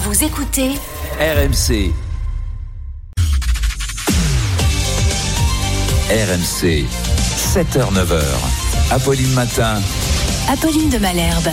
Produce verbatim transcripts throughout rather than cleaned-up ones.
Vous écoutez R M C. R M C, sept heures neuf heures. Apolline Matin. Apolline de Malherbe.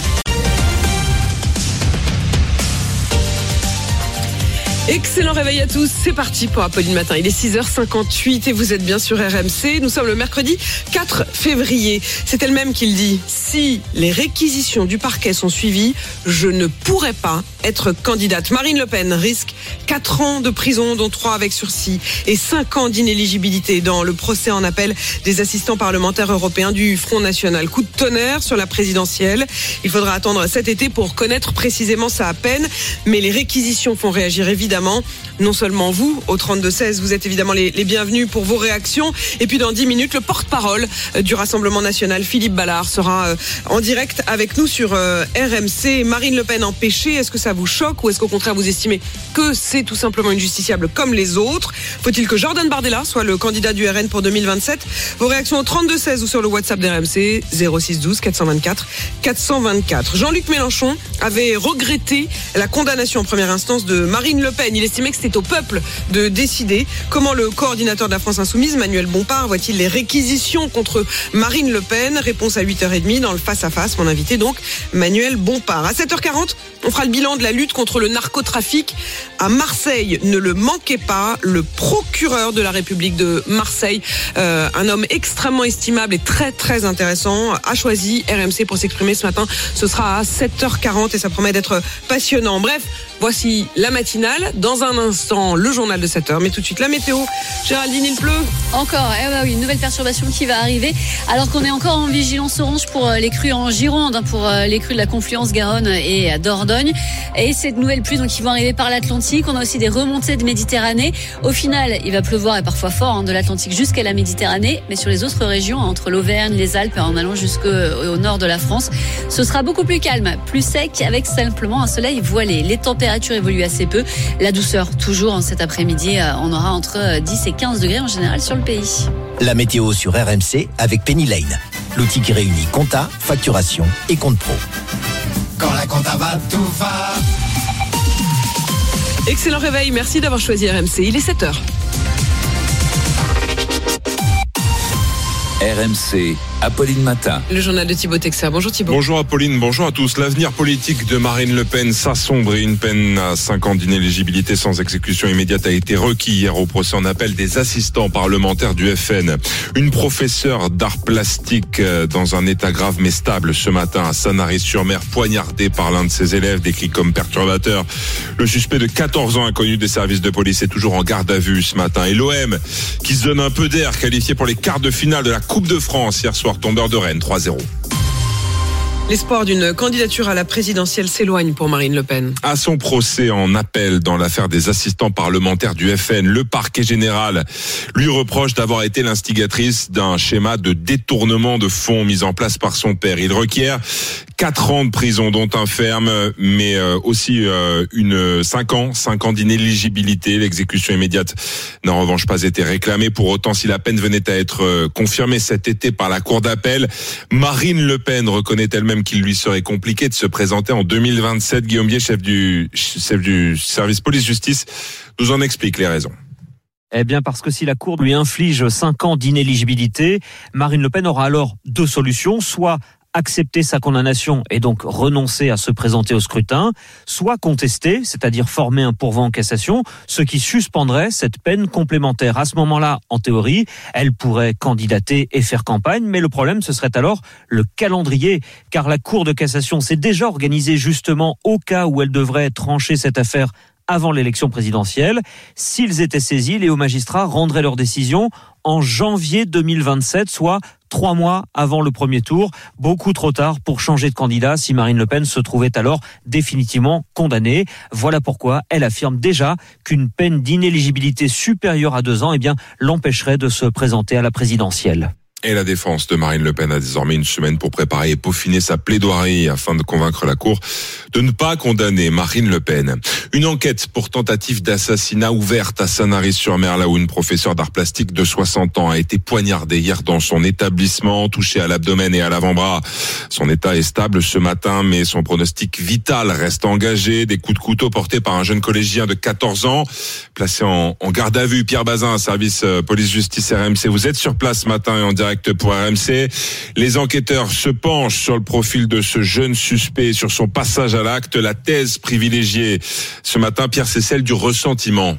Excellent réveil à tous, c'est parti pour Apolline Matin. Il est six heures cinquante-huit et vous êtes bien sur R M C. Nous sommes le mercredi quatre février. C'est elle-même qui le dit. Si les réquisitions du parquet sont suivies, je ne pourrai pas être candidate. Marine Le Pen risque quatre ans de prison, dont trois avec sursis, et cinq ans d'inéligibilité dans le procès en appel des assistants parlementaires européens du Front National. Coup de tonnerre sur la présidentielle. Il faudra attendre cet été pour connaître précisément sa peine, mais les réquisitions font réagir évidemment. Non seulement vous, au trente-deux seize, vous êtes évidemment les, les bienvenus pour vos réactions. Et puis dans dix minutes, le porte-parole du Rassemblement National, Philippe Ballard, sera euh, en direct avec nous sur euh, R M C. Marine Le Pen empêchée, est-ce que ça vous choque ou est-ce qu'au contraire vous estimez que c'est tout simplement une justiciable comme les autres? Faut-il que Jordan Bardella soit le candidat du R N pour deux mille vingt-sept? Vos réactions au trente-deux seize ou sur le WhatsApp d'R M C, zéro six douze quatre cent vingt-quatre quatre cent vingt-quatre. Jean-Luc Mélenchon avait regretté la condamnation en première instance de Marine Le Pen. Il estimait que c'était au peuple de décider. Comment le coordinateur de la France Insoumise, Manuel Bompard, voit-il les réquisitions contre Marine Le Pen? Réponse à huit heures trente dans le face-à-face. Mon invité donc, Manuel Bompard. À sept heures quarante, on fera le bilan de la lutte contre le narcotrafic à Marseille. Ne le manquez pas, le procureur de la République de Marseille, euh, un homme extrêmement estimable et très très intéressant, a choisi R M C pour s'exprimer ce matin. Ce sera à sept heures quarante et ça promet d'être passionnant. Bref, voici la matinale. Dans un instant, le journal de sept heures. Mais tout de suite, la météo. Géraldine, il pleut. Encore, eh bah oui, une nouvelle perturbation qui va arriver. Alors qu'on est encore en vigilance orange pour les crues en Gironde, pour les crues de la confluence Garonne et Dordogne. Et cette nouvelle pluie donc, qui vont arriver par l'Atlantique. On a aussi des remontées de Méditerranée. Au final, il va pleuvoir et parfois fort hein, de l'Atlantique jusqu'à la Méditerranée. Mais sur les autres régions, entre l'Auvergne, les Alpes, en allant jusqu'au nord de la France, ce sera beaucoup plus calme, plus sec, avec simplement un soleil voilé. Les températures évoluent assez peu. La douceur, toujours en cet après-midi, on aura entre dix et quinze degrés en général sur le pays. La météo sur R M C avec Penny Lane, l'outil qui réunit compta, facturation et compte pro. Quand la compta va, tout va. Excellent réveil, merci d'avoir choisi R M C. Il est sept heures. R M C, Apolline Matin. Le journal de Thibaut Texer. Bonjour Thibaut. Bonjour Apolline, bonjour à tous. L'avenir politique de Marine Le Pen s'assombre et une peine à cinq ans d'inéligibilité sans exécution immédiate a été requis hier au procès en appel des assistants parlementaires du F N. Une professeure d'art plastique dans un état grave mais stable ce matin à Sanary-sur-Mer, poignardée par l'un de ses élèves, décrit comme perturbateur. Le suspect de quatorze ans, inconnu des services de police, est toujours en garde à vue ce matin. Et l'O M qui se donne un peu d'air, qualifié pour les quarts de finale de la Coupe de France hier soir, tombeur de Rennes, trois zéro. L'espoir d'une candidature à la présidentielle s'éloigne pour Marine Le Pen. À son procès en appel dans l'affaire des assistants parlementaires du F N, le parquet général lui reproche d'avoir été l'instigatrice d'un schéma de détournement de fonds mis en place par son père. Il requiert quatre ans de prison, dont un ferme, mais aussi une cinq ans, cinq ans d'inéligibilité. L'exécution immédiate n'a en revanche pas été réclamée. Pour autant, si la peine venait à être confirmée cet été par la cour d'appel, Marine Le Pen reconnaît elle-même qu'il lui serait compliqué de se présenter en deux mille vingt-sept. Guillaume Bier, chef du, chef du service police-justice, nous en explique les raisons. Eh bien, parce que si la Cour lui inflige cinq ans d'inéligibilité, Marine Le Pen aura alors deux solutions. Soit accepter sa condamnation et donc renoncer à se présenter au scrutin, soit contester, c'est-à-dire former un pourvoi en cassation, ce qui suspendrait cette peine complémentaire. À ce moment-là, en théorie, elle pourrait candidater et faire campagne, mais le problème, ce serait alors le calendrier, car la Cour de cassation s'est déjà organisée justement au cas où elle devrait trancher cette affaire avant l'élection présidentielle. S'ils étaient saisis, les hauts magistrats rendraient leur décision en janvier deux mille vingt-sept, soit trois mois avant le premier tour. Beaucoup trop tard pour changer de candidat si Marine Le Pen se trouvait alors définitivement condamnée. Voilà pourquoi elle affirme déjà qu'une peine d'inéligibilité supérieure à deux ans eh bien, l'empêcherait de se présenter à la présidentielle. Et la défense de Marine Le Pen a désormais une semaine pour préparer et peaufiner sa plaidoirie afin de convaincre la Cour de ne pas condamner Marine Le Pen. Une enquête pour tentative d'assassinat ouverte à Sanary-sur-Mer, là où une professeure d'art plastique de soixante ans a été poignardée hier dans son établissement, touchée à l'abdomen et à l'avant-bras. Son état est stable ce matin, mais son pronostic vital reste engagé. Des coups de couteau portés par un jeune collégien de quatorze ans, placé en, en garde à vue. Pierre Bazin, service euh, police-justice R M C. Vous êtes sur place ce matin et en direct pour R M C. Les enquêteurs se penchent sur le profil de ce jeune suspect, sur son passage à l'acte. La thèse privilégiée ce matin, Pierre, c'est celle du ressentiment.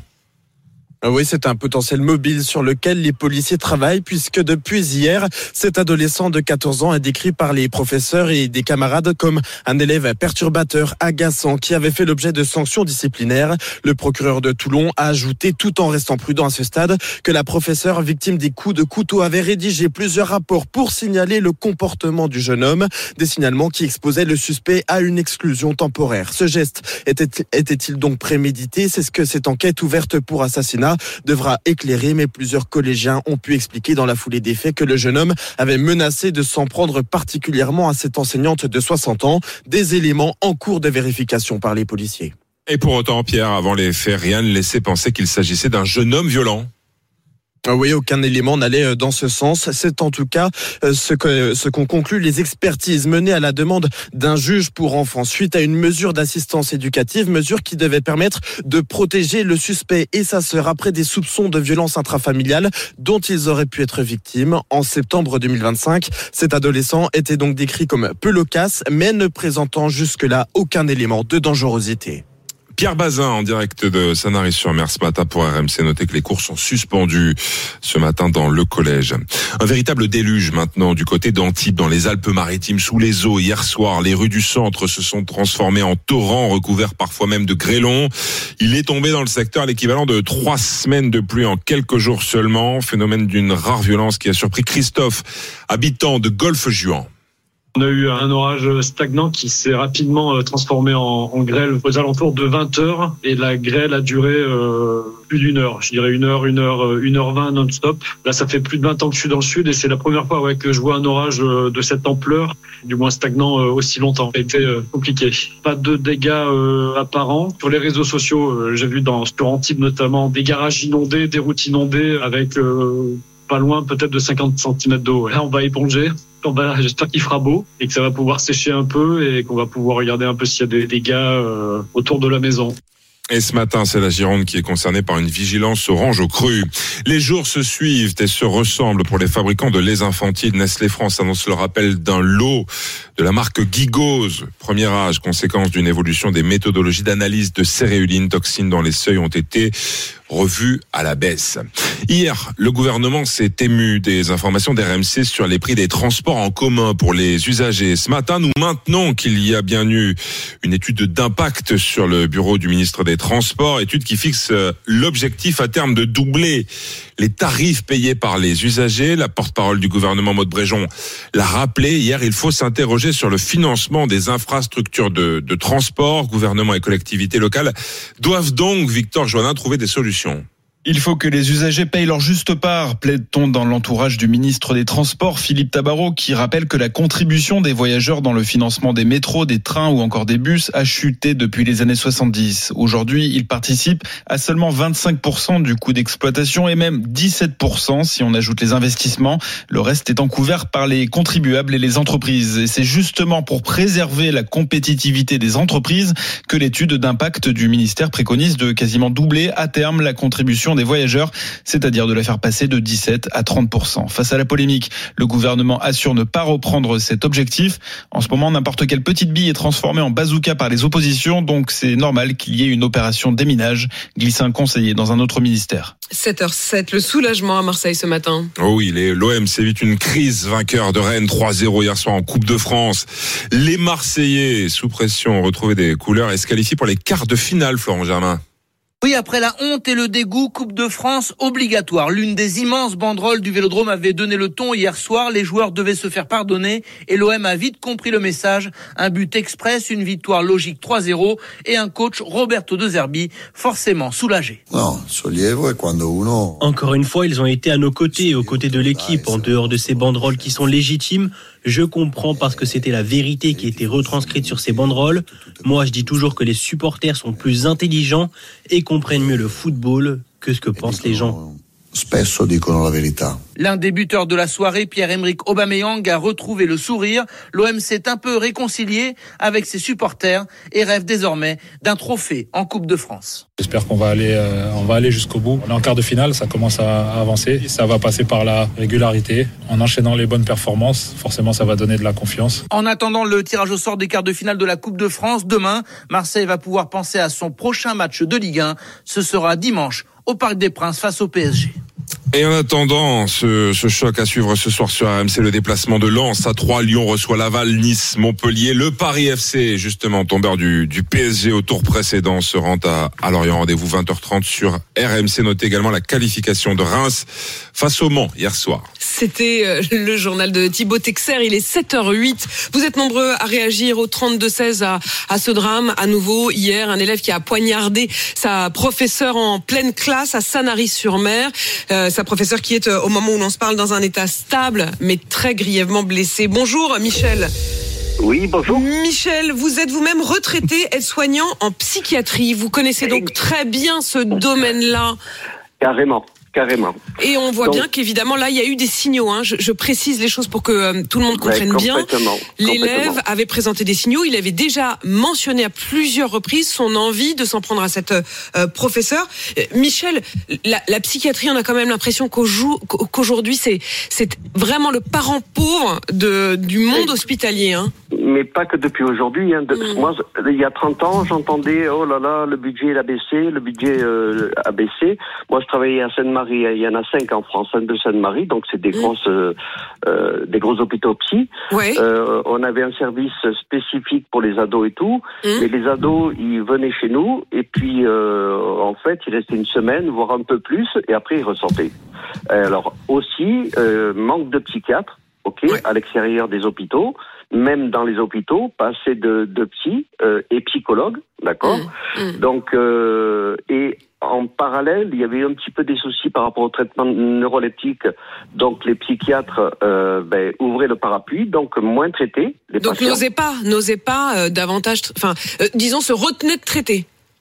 Oui, c'est un potentiel mobile sur lequel les policiers travaillent, puisque depuis hier, cet adolescent de quatorze ans est décrit par les professeurs et des camarades comme un élève perturbateur, agaçant, qui avait fait l'objet de sanctions disciplinaires. Le procureur de Toulon a ajouté, tout en restant prudent à ce stade, que la professeure victime des coups de couteau avait rédigé plusieurs rapports pour signaler le comportement du jeune homme, des signalements qui exposaient le suspect à une exclusion temporaire. Ce geste était, était-il donc prémédité? C'est ce que cette enquête ouverte pour assassinat devra éclairer, mais plusieurs collégiens ont pu expliquer dans la foulée des faits que le jeune homme avait menacé de s'en prendre particulièrement à cette enseignante de soixante ans, des éléments en cours de vérification par les policiers. Et pour autant, Pierre, avant les faits, rien ne laissait penser qu'il s'agissait d'un jeune homme violent. Oui, aucun élément n'allait dans ce sens. C'est en tout cas ce que ce qu'ont conclu les expertises menées à la demande d'un juge pour enfants suite à une mesure d'assistance éducative, mesure qui devait permettre de protéger le suspect et sa sœur après des soupçons de violence intrafamiliale dont ils auraient pu être victimes. En septembre deux mille vingt-cinq, cet adolescent était donc décrit comme peu loquace, mais ne présentant jusque-là aucun élément de dangerosité. Pierre Bazin en direct de Sanary-sur-Mer ce matin pour R M C. Notez que les cours sont suspendus ce matin dans le collège. Un véritable déluge maintenant du côté d'Antibes, dans les Alpes-Maritimes, sous les eaux. Hier soir, les rues du centre se sont transformées en torrents, recouverts parfois même de grêlons. Il est tombé dans le secteur l'équivalent de trois semaines de pluie en quelques jours seulement. Phénomène d'une rare violence qui a surpris Christophe, habitant de Golfe-Juan. On a eu un orage stagnant qui s'est rapidement transformé en, en grêle aux alentours de vingt heures et la grêle a duré euh, plus d'une heure. Je dirais une heure, une heure, une heure vingt non-stop. Là, ça fait plus de vingt ans que je suis dans le sud et c'est la première fois ouais, que je vois un orage de cette ampleur, du moins stagnant euh, aussi longtemps. Ça a été euh, compliqué. Pas de dégâts euh, apparents. Sur les réseaux sociaux, euh, j'ai vu dans sur Antibes notamment des garages inondés, des routes inondées avec euh, pas loin peut-être de cinquante centimètres d'eau. Là, on va éponger. J'espère qu'il fera beau et que ça va pouvoir sécher un peu et qu'on va pouvoir regarder un peu s'il y a des dégâts euh, autour de la maison. Et ce matin, c'est la Gironde qui est concernée par une vigilance orange au cru. Les jours se suivent et se ressemblent pour les fabricants de lait infantile. Nestlé France annonce le rappel d'un lot de la marque Gigose. Premier âge, conséquence d'une évolution des méthodologies d'analyse de céréuline, toxines dans les seuils ont été revus à la baisse. Hier, le gouvernement s'est ému des informations d'R M C sur les prix des transports en commun pour les usagers. Ce matin, nous maintenons qu'il y a bien eu une étude d'impact sur le bureau du ministre des Transports, étude qui fixe l'objectif à terme de doubler les tarifs payés par les usagers. La porte-parole du gouvernement, Maud Bréjon, l'a rappelé hier, il faut s'interroger sur le financement des infrastructures de, de transport. Gouvernement et collectivités locales doivent donc, Victor Joannin, trouver des solutions. Il faut que les usagers payent leur juste part, plaide-t-on dans l'entourage du ministre des Transports, Philippe Tabarot, qui rappelle que la contribution des voyageurs dans le financement des métros, des trains ou encore des bus a chuté depuis les années soixante-dix. Aujourd'hui, il participe à seulement vingt-cinq pour cent du coût d'exploitation et même dix-sept pour cent si on ajoute les investissements. Le reste étant couvert par les contribuables et les entreprises. Et c'est justement pour préserver la compétitivité des entreprises que l'étude d'impact du ministère préconise de quasiment doubler à terme la contribution des voyageurs, c'est-à-dire de la faire passer de dix-sept à trente pour cent. Face à la polémique, le gouvernement assure ne pas reprendre cet objectif. En ce moment, n'importe quelle petite bille est transformée en bazooka par les oppositions, donc c'est normal qu'il y ait une opération déminage, glisse un conseiller dans un autre ministère. sept heures sept, le soulagement à Marseille ce matin. Oh oui, l'O M s'évite une crise, vainqueur de Rennes trois zéro hier soir en Coupe de France. Les Marseillais, sous pression, ont retrouvé des couleurs et se qualifient pour les quarts de finale, Florent Germain. Oui, après la honte et le dégoût, Coupe de France obligatoire. L'une des immenses banderoles du Vélodrome avait donné le ton hier soir. Les joueurs devaient se faire pardonner et l'O M a vite compris le message. Un but express, une victoire logique trois zéro et un coach, Roberto De Zerbi, forcément soulagé. Non, sollievo quando uno... Encore une fois, ils ont été à nos côtés et aux côtés de l'équipe. En dehors de ces banderoles qui sont légitimes, Je comprends parce que c'était la vérité qui était retranscrite sur ces banderoles. Moi, je dis toujours que les supporters sont plus intelligents et comprennent mieux le football que ce que pensent les gens. Spesso dicono la verità. L'un des buteurs de la soirée, Pierre-Emerick Aubameyang, a retrouvé le sourire. L'O M s'est un peu réconcilié avec ses supporters et rêve désormais d'un trophée en Coupe de France. J'espère qu'on va aller, euh, on va aller jusqu'au bout. On est en quart de finale, ça commence à, à avancer. Ça va passer par la régularité. En enchaînant les bonnes performances, forcément ça va donner de la confiance. En attendant le tirage au sort des quarts de finale de la Coupe de France, demain, Marseille va pouvoir penser à son prochain match de Ligue un. Ce sera dimanche au Parc des Princes face au P S G. Et en attendant ce, ce choc à suivre ce soir sur R M C, le déplacement de Lens à trois, Lyon reçoit Laval, Nice, Montpellier, le Paris F C, justement tombeur du, du P S G au tour précédent, se rend à, à Lorient. Rendez-vous vingt heures trente sur R M C. Notez également la qualification de Reims face au Mans hier soir. C'était le journal de Thibaut Texer, il est sept heures huit. Vous êtes nombreux à réagir au trente-deux seize à, à ce drame. À nouveau, hier, un élève qui a poignardé sa professeure en pleine classe à Sanary-sur-Mer. Euh, sa professeure qui est, au moment où l'on se parle, dans un état stable, mais très grièvement blessée. Bonjour Michel. Oui, bonjour. Michel, vous êtes vous-même retraité aide-soignant en psychiatrie. Vous connaissez donc très bien ce domaine-là. Carrément. Carrément. Et on voit Donc, bien qu'évidemment là il y a eu des signaux, hein. je, je précise les choses pour que euh, tout le monde comprenne ouais, bien. L'élève complètement. avait présenté des signaux, il avait déjà mentionné à plusieurs reprises son envie de s'en prendre à cette euh, professeure. Euh, Michel, la, la psychiatrie, on a quand même l'impression qu'aujourd'hui c'est, c'est vraiment le parent pauvre de, du monde hospitalier. Hein. Mais pas que depuis aujourd'hui. Hein. De, mmh. Moi, il y a trente ans, j'entendais oh là là, le budget il a baissé, le budget euh, a baissé. Moi, je travaillais à Seine-Marie. Il y en a cinq en France, cinq de Seine-Marie, donc c'est des mmh. grosses, euh, euh, des gros hôpitaux psy. Ouais. Euh, on avait un service spécifique pour les ados et tout, mmh. mais les ados, ils venaient chez nous et puis euh, en fait, ils restaient une semaine, voire un peu plus, et après ils ressortaient. Alors aussi, euh, manque de psychiatres, ok, ouais. à l'extérieur des hôpitaux. Même dans les hôpitaux, pas assez de, de psy euh, et psychologues, d'accord. Mmh, mmh. Donc euh, et en parallèle, il y avait un petit peu des soucis par rapport au traitement neuroleptique. Donc les psychiatres euh, ben, ouvraient le parapluie, donc moins traités. Les donc patients. n'osez pas, n'osez pas euh, davantage, enfin, euh, disons, se retenez de traiter.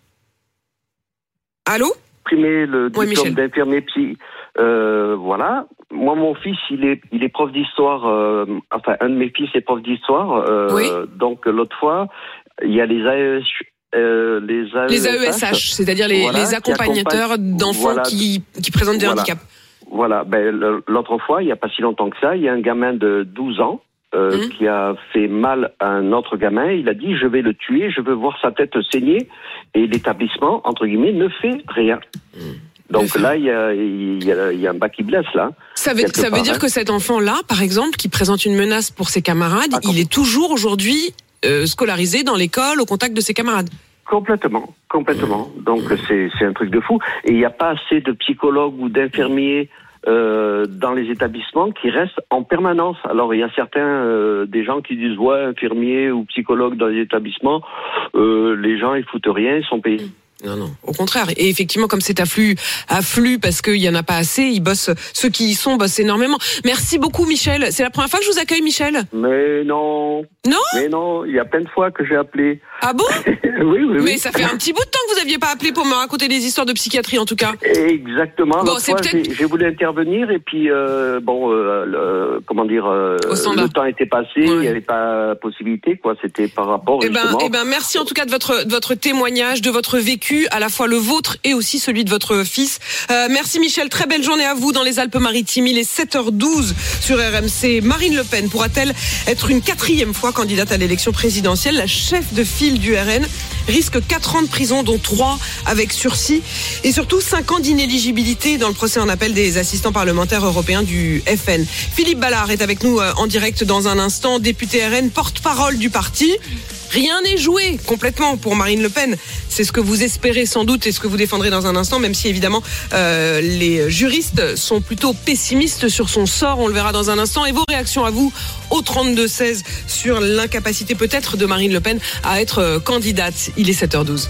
Allô? Primer le ouais, diplôme d'infirmier psy. Euh, voilà. Moi, mon fils, il est, il est prof d'histoire. Euh, enfin, un de mes fils est prof d'histoire. Euh, oui. Donc, l'autre fois, il y a les A E S H. Euh, les, A E S H, les A E S H, c'est-à-dire les, voilà, les accompagnateurs d'enfants voilà, qui, qui présentent des voilà. handicaps. Voilà. Ben, l'autre fois, il n'y a pas si longtemps que ça, il y a un gamin de douze ans euh, mmh. qui a fait mal à un autre gamin. Il a dit, je vais le tuer, je veux voir sa tête saigner. Et l'établissement, entre guillemets, ne fait rien. Mmh. Donc là, il y a, il y a, il y a un bas qui blesse, là. Ça veut, ça veut dire hein. que cet enfant-là, par exemple, qui présente une menace pour ses camarades, ah, il est toujours aujourd'hui euh, scolarisé dans l'école, au contact de ses camarades. Complètement, complètement. Donc c'est, c'est un truc de fou. Et il n'y a pas assez de psychologues ou d'infirmiers euh, dans les établissements qui restent en permanence. Alors il y a certains, euh, des gens qui disent, ouais, infirmiers ou psychologues dans les établissements, euh, les gens ils foutent rien, ils sont payés. Mmh. Non, non, au contraire. Et effectivement, comme c'est afflux, afflux parce qu'il y en a pas assez, ils bossent, ceux qui y sont bossent énormément. Merci beaucoup, Michel. C'est la première fois que je vous accueille, Michel? Mais non. Non? Mais non, il y a plein de fois que j'ai appelé. Ah bon? oui, oui, oui. Mais ça fait un petit bout de temps que vous aviez pas appelé pour me raconter des histoires de psychiatrie, en tout cas. Exactement. Bon, c'est fois, peut-être... j'ai, j'ai voulu intervenir et puis, euh, bon, euh, le, comment dire, euh, le temps était passé, il ouais. n'y avait pas possibilité, quoi. C'était par rapport, eh ben, justement. Eh ben, merci en tout cas de votre, de votre témoignage, de votre vécu, à la fois le vôtre et aussi celui de votre fils. Euh, merci Michel, très belle journée à vous dans les Alpes-Maritimes. Il est sept heures douze sur R M C. Marine Le Pen pourra-t-elle être une quatrième fois candidate à l'élection présidentielle? La chef de file du R N risque quatre ans de prison, dont trois avec sursis, et surtout cinq ans d'inéligibilité dans le procès en appel des assistants parlementaires européens du F N. Philippe Ballard est avec nous en direct dans un instant, député R N, porte-parole du parti. Rien n'est joué complètement pour Marine Le Pen. C'est ce que vous espérez sans doute et ce que vous défendrez dans un instant, même si évidemment euh, les juristes sont plutôt pessimistes sur son sort. On le verra dans un instant. Et vos réactions à vous au trente-deux seize sur l'incapacité peut-être de Marine Le Pen à être euh, candidate. Il est sept heures douze.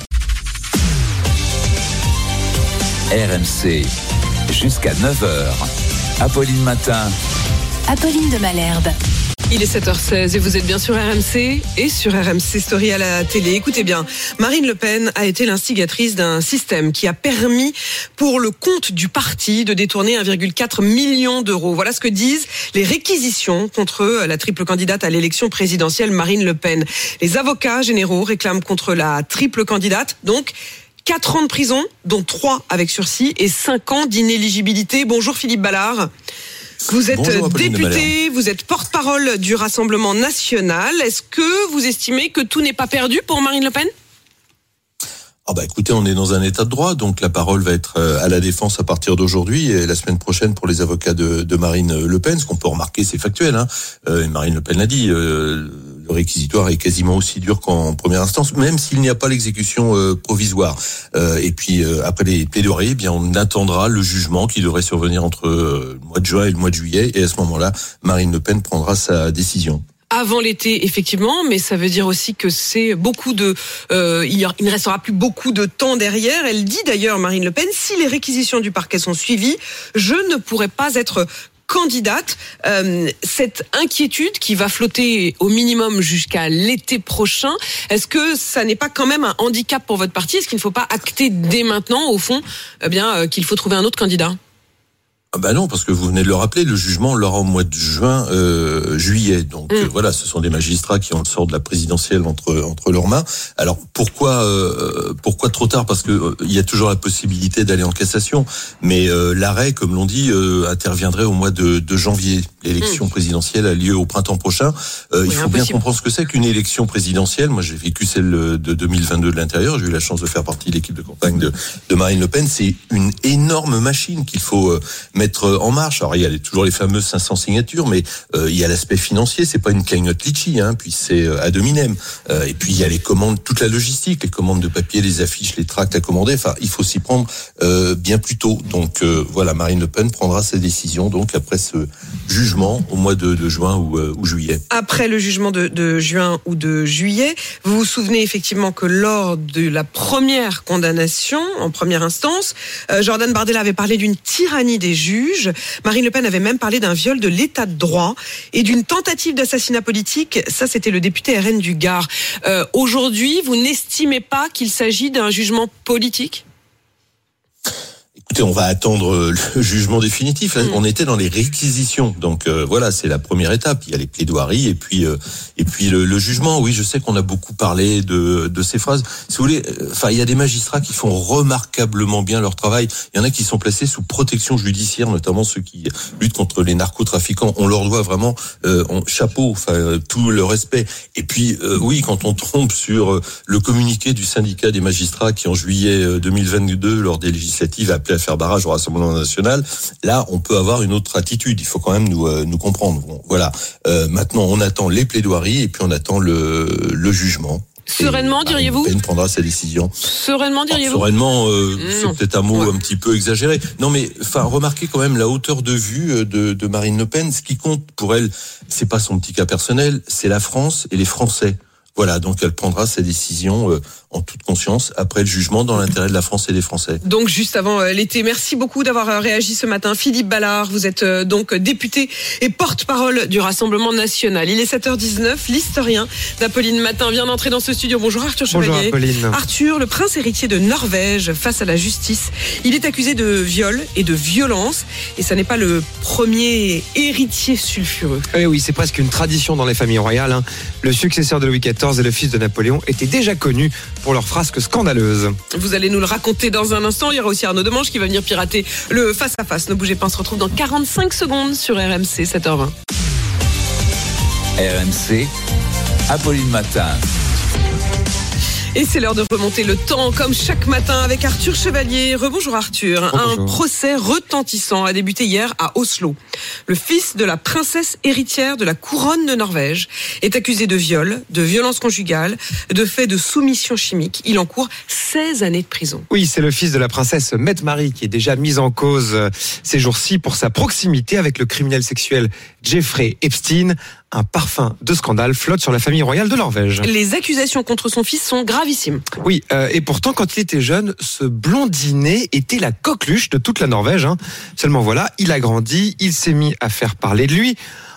R M C, jusqu'à neuf heures. Apolline Matin. Apolline de Malherbe. Il est sept heures seize et vous êtes bien sur R M C et sur R M C Story à la télé. Écoutez bien, Marine Le Pen a été l'instigatrice d'un système qui a permis pour le compte du parti de détourner un virgule quatre million d'euros. Voilà ce que disent les réquisitions contre la triple candidate à l'élection présidentielle Marine Le Pen. Les avocats généraux réclament contre la triple candidate, donc quatre ans de prison, dont trois avec sursis et cinq ans d'inéligibilité. Bonjour Philippe Ballard. Vous êtes Bonjour, député, vous êtes porte-parole du Rassemblement national. Est-ce que vous estimez que tout n'est pas perdu pour Marine Le Pen ? Ah bah écoutez, on est dans un état de droit, donc la parole va être à la défense à partir d'aujourd'hui et la semaine prochaine pour les avocats de, de Marine Le Pen. Ce qu'on peut remarquer, c'est factuel. Hein. Euh, Marine Le Pen l'a dit, euh, le réquisitoire est quasiment aussi dur qu'en première instance, même s'il n'y a pas l'exécution euh, provisoire. Euh, et puis euh, après les plaidoiries, eh bien on attendra le jugement qui devrait survenir entre euh, le mois de juin et le mois de juillet. Et à ce moment-là, Marine Le Pen prendra sa décision. Avant l'été, effectivement, mais ça veut dire aussi que c'est beaucoup de, euh, il, y a, il ne restera plus beaucoup de temps derrière. Elle dit d'ailleurs, Marine Le Pen, si les réquisitions du parquet sont suivies, je ne pourrai pas être candidate. Euh, cette inquiétude qui va flotter au minimum jusqu'à l'été prochain, est-ce que ça n'est pas quand même un handicap pour votre parti ? Est-ce qu'il ne faut pas acter dès maintenant, au fond, eh bien, euh, qu'il faut trouver un autre candidat ? Ah bah non, parce que vous venez de le rappeler, le jugement l'aura au mois de juin, euh, juillet. Donc mmh. euh, voilà, ce sont des magistrats qui ont le sort de la présidentielle entre entre leurs mains. Alors pourquoi euh, pourquoi trop tard ? Parce que euh, il y a toujours la possibilité d'aller en cassation, mais euh, l'arrêt, comme l'on dit, euh, interviendrait au mois de, de janvier. L'élection mmh. présidentielle a lieu au printemps prochain. Euh, oui, il faut impossible. bien comprendre ce que c'est qu'une élection présidentielle. Moi, j'ai vécu celle de deux mille vingt-deux de l'intérieur. J'ai eu la chance de faire partie de l'équipe de campagne de, de Marine Le Pen. C'est une énorme machine qu'il faut euh, mettre en marche. Alors il y a toujours les fameuses cinq cents signatures, mais euh, il y a l'aspect financier, c'est pas une cagnotte litchi, hein, puis c'est euh, ad hominem. Euh, et puis il y a les commandes, toute la logistique, les commandes de papier, les affiches, les tracts à commander. Enfin, il faut s'y prendre euh, bien plus tôt. Donc euh, voilà, Marine Le Pen prendra sa décision donc après ce jugement au mois de, de juin ou, euh, ou juillet. Après le jugement de, de juin ou de juillet, vous vous souvenez effectivement que lors de la première condamnation en première instance, euh, Jordan Bardella avait parlé d'une tyrannie des juges. Marine Le Pen avait même parlé d'un viol de l'état de droit et d'une tentative d'assassinat politique. Ça, c'était le député R N du Gard. Euh, aujourd'hui, vous n'estimez pas qu'il s'agit d'un jugement politique ? Écoutez, on va attendre le jugement définitif. Mmh. On était dans les réquisitions, donc euh, voilà, c'est la première étape. Il y a les plaidoiries et puis euh, et puis le, le jugement. Oui, je sais qu'on a beaucoup parlé de de ces phrases. Si vous voulez, enfin, il y a des magistrats qui font remarquablement bien leur travail. Il y en a qui sont placés sous protection judiciaire, notamment ceux qui luttent contre les narcotrafiquants. On leur doit vraiment euh, on, chapeau, enfin euh, tout le respect. Et puis euh, oui, quand on tombe sur euh, le communiqué du syndicat des magistrats qui en juillet deux mille vingt-deux, lors des législatives, a appelé à faire barrage au Rassemblement national, là on peut avoir une autre attitude. Il faut quand même nous euh, nous comprendre. Bon, voilà. Euh, maintenant on attend les plaidoiries et puis on attend le le jugement. Sereinement, et, diriez-vous ? Le Pen prendra sa décision. Sereinement, diriez-vous ? Alors, Sereinement, euh, c'est peut-être un mot ouais. un petit peu exagéré. Non, mais enfin, remarquez quand même la hauteur de vue de, de Marine Le Pen. Ce qui compte pour elle, c'est pas son petit cas personnel, c'est la France et les Français. Voilà, donc elle prendra sa décision euh, en toute conscience après le jugement dans l'intérêt de la France et des Français. Donc juste avant euh, l'été, merci beaucoup d'avoir euh, réagi ce matin. Philippe Ballard, vous êtes euh, donc député et porte-parole du Rassemblement national. Il est sept heures dix-neuf, l'historien d'Apolline Matin vient d'entrer dans ce studio. Bonjour Arthur Chevalier. Bonjour Apolline. Arthur, le prince héritier de Norvège face à la justice. Il est accusé de viol et de violence et ça n'est pas le premier héritier sulfureux. Oui, oui, c'est presque une tradition dans les familles royales. Hein. Le successeur de Louis quatorze et le fils de Napoléon étaient déjà connus pour leurs frasques scandaleuses. Vous allez nous le raconter dans un instant. Il y aura aussi Arnaud Demange qui va venir pirater le face-à-face. Ne bougez pas, on se retrouve dans quarante-cinq secondes sur R M C, sept heures vingt. R M C, Apolline Matin. Et c'est l'heure de remonter le temps, comme chaque matin, avec Arthur Chevalier. Rebonjour Arthur. Bonjour. Un procès retentissant a débuté hier à Oslo. Le fils de la princesse héritière de la couronne de Norvège est accusé de viol, de violence conjugale, de fait de soumission chimique. Il encourt seize années de prison. Oui, c'est le fils de la princesse Mette-Marie qui est déjà mis en cause ces jours-ci pour sa proximité avec le criminel sexuel Jeffrey Epstein. Un parfum de scandale flotte sur la famille royale de Norvège. Les accusations contre son fils sont gravissimes. Oui, euh, et pourtant, quand il était jeune, ce blondinet était la coqueluche de toute la Norvège. Hein. Seulement voilà, il a grandi, il s'est mis à faire parler de lui.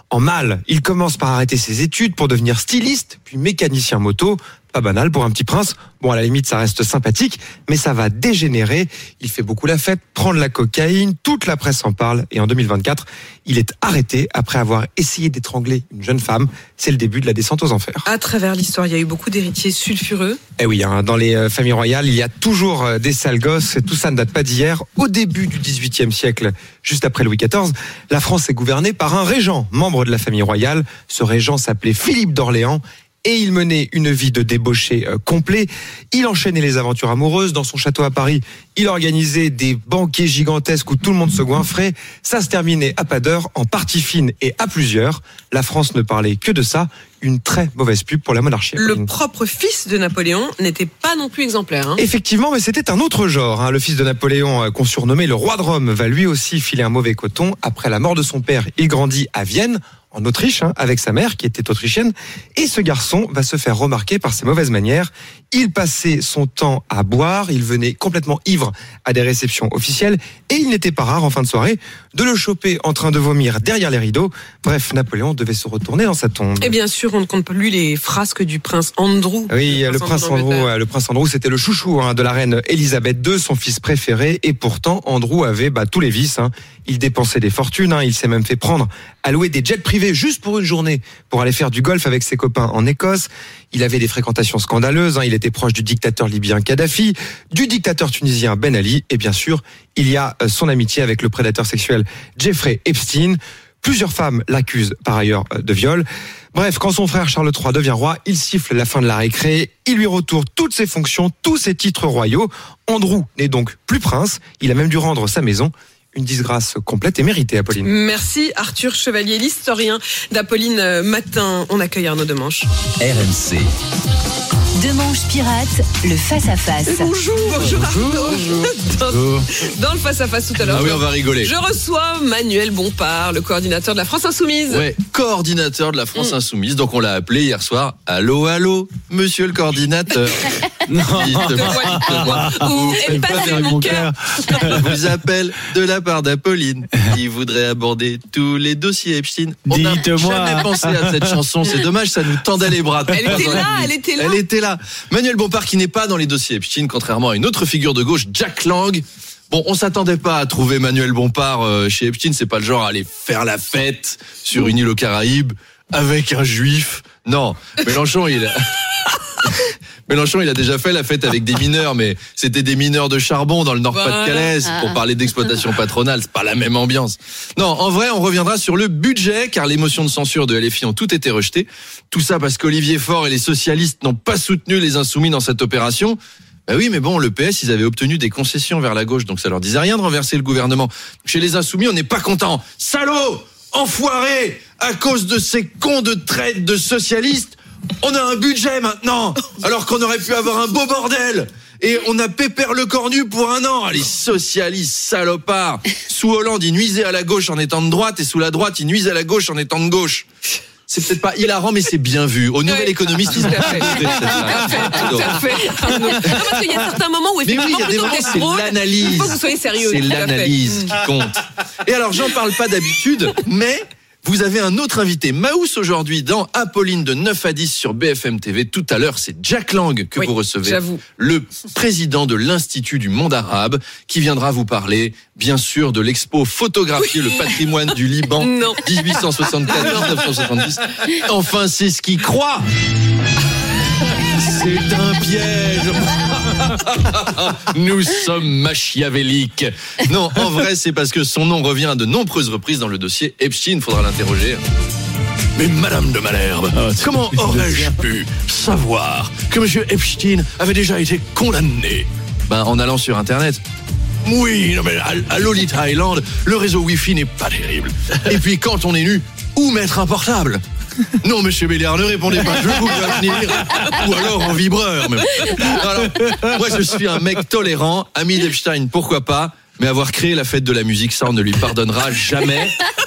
en mal. Il commence par arrêter ses études pour devenir styliste, puis mécanicien moto. Pas banal pour un petit prince. Bon, à la limite, ça reste sympathique, mais ça va dégénérer. Il fait beaucoup la fête, prend de la cocaïne, toute la presse en parle. Et en deux mille vingt-quatre, il est arrêté après avoir essayé d'étrangler une jeune femme. C'est le début de la descente aux enfers. À travers l'histoire, il y a eu beaucoup d'héritiers sulfureux. Eh oui, hein, dans les familles royales, il y a toujours des sales gosses. Tout ça ne date pas d'hier. Au début du dix-huitième siècle, juste après Louis quatorze, la France est gouvernée par un régent, membre de la famille royale. Ce régent s'appelait Philippe d'Orléans. Et il menait une vie de débauché euh, complet. Il enchaînait les aventures amoureuses. Dans son château à Paris, il organisait des banquets gigantesques où tout le monde se goinfrait. Ça se terminait à pas d'heure, en partie fine et à plusieurs. La France ne parlait que de ça. Une très mauvaise pub pour la monarchie. Le propre fils de Napoléon n'était pas non plus exemplaire. Hein. Effectivement, mais c'était un autre genre. Hein. Le fils de Napoléon, qu'on surnommait le roi de Rome, va lui aussi filer un mauvais coton. Après la mort de son père, il grandit à Vienne, en Autriche, hein, avec sa mère qui était autrichienne. Et ce garçon va se faire remarquer par ses mauvaises manières. Il passait son temps à boire, il venait complètement ivre à des réceptions officielles. Et il n'était pas rare, en fin de soirée, de le choper en train de vomir derrière les rideaux. Bref, Napoléon devait se retourner dans sa tombe. Et bien sûr, on ne compte plus les frasques du prince Andrew. Oui, le, le prince Andrew, le prince Andrew, c'était le chouchou hein, de la reine Elisabeth deux, son fils préféré. Et pourtant, Andrew avait bah, tous les vices. Hein. Il dépensait des fortunes, hein, il s'est même fait prendre à louer des jets privés juste pour une journée, pour aller faire du golf avec ses copains en Écosse. Il avait des fréquentations scandaleuses, hein, il était proche du dictateur libyen Kadhafi, du dictateur tunisien Ben Ali, et bien sûr, il y a son amitié avec le prédateur sexuel Jeffrey Epstein. Plusieurs femmes l'accusent par ailleurs de viol. Bref, quand son frère Charles trois devient roi, il siffle la fin de la récré, il lui retourne toutes ses fonctions, tous ses titres royaux. Andrew n'est donc plus prince, il a même dû rendre sa maison. Une disgrâce complète et méritée, Apolline. Merci Arthur Chevalier, l'historien d'Apolline Matin. On accueille Arnaud Demanche. R M C. Demanche pirate, le face-à-face. Et bonjour, bonjour Arnaud. Bonjour. Dans, dans le face-à-face tout à l'heure. Ah oui, on va rigoler. Je reçois Manuel Bompard, le coordinateur de la France Insoumise. Ouais, coordinateur de la France mmh. Insoumise. Donc on l'a appelé hier soir. Allô, allô, monsieur le coordinateur. Non. Dites-moi, Ou elle passe derrière mon cœur. Je vous appelle de la part d'Apolline, qui voudrait aborder tous les dossiers Epstein. On n'a jamais pensé à cette chanson. C'est dommage, ça nous tendait les bras. Elle était là, elle était là. Elle était là. Manuel Bompard qui n'est pas dans les dossiers Epstein, contrairement à une autre figure de gauche, Jack Lang. Bon, on s'attendait pas à trouver Manuel Bompard chez Epstein. C'est pas le genre à aller faire la fête sur une île aux Caraïbes avec un juif. Non, Mélenchon, il a... Mélenchon, il a déjà fait la fête avec des mineurs, mais c'était des mineurs de charbon dans le Nord-Pas-de-Calais, pour parler d'exploitation patronale, c'est pas la même ambiance. Non, en vrai, on reviendra sur le budget, car les motions de censure de L F I ont toutes été rejetées. Tout ça parce qu'Olivier Faure et les socialistes n'ont pas soutenu les Insoumis dans cette opération. Bah oui, mais bon, le P S, ils avaient obtenu des concessions vers la gauche, donc ça leur disait rien de renverser le gouvernement. Chez les Insoumis, on n'est pas content. Salaud! Enfoiré! À cause de ces cons de traite de socialistes, on a un budget maintenant, alors qu'on aurait pu avoir un beau bordel. Et on a Pépère le Cornu pour un an. Les socialistes salopards. Sous Hollande, ils nuisaient à la gauche en étant de droite, et sous la droite, ils nuisaient à la gauche en étant de gauche. C'est peut-être pas hilarant, mais c'est bien vu. Au Nouvel Économiste, ils ont tout à fait. Tout à fait. Parce qu'il y a certains moments où effectivement, mais oui, plutôt que c'est l'analyse. Il faut que vous soyez sérieux. C'est l'analyse qui compte. Et alors, j'en parle pas d'habitude, mais vous avez un autre invité, Maous, aujourd'hui, dans Apolline de neuf à dix sur B F M T V. Tout à l'heure, c'est Jack Lang que oui, vous recevez, j'avoue. Le président de l'Institut du monde arabe, qui viendra vous parler, bien sûr, de l'expo Photographier oui. le patrimoine du Liban, dix-huit cent soixante-quatre à dix-neuf cent soixante-dix. Enfin, c'est ce qu'il croit. C'est un piège. Nous sommes machiavéliques. Non, en vrai, c'est parce que son nom revient à de nombreuses reprises dans le dossier Epstein. Faudra l'interroger. Mais Madame de Malherbe, oh, comment aurais-je pu savoir que Monsieur Epstein avait déjà été condamné? Ben, en allant sur Internet. Oui, non mais à, à Lolita Island, le réseau Wi-Fi n'est pas terrible. Et puis quand on est nu, où mettre un portable? Non, monsieur Béliard, ne répondez pas, je vous prévenir. Ou alors en vibreur. Même. Alors, moi, je suis un mec tolérant, ami d'Epstein, pourquoi pas, mais avoir créé la fête de la musique, ça, on ne lui pardonnera jamais.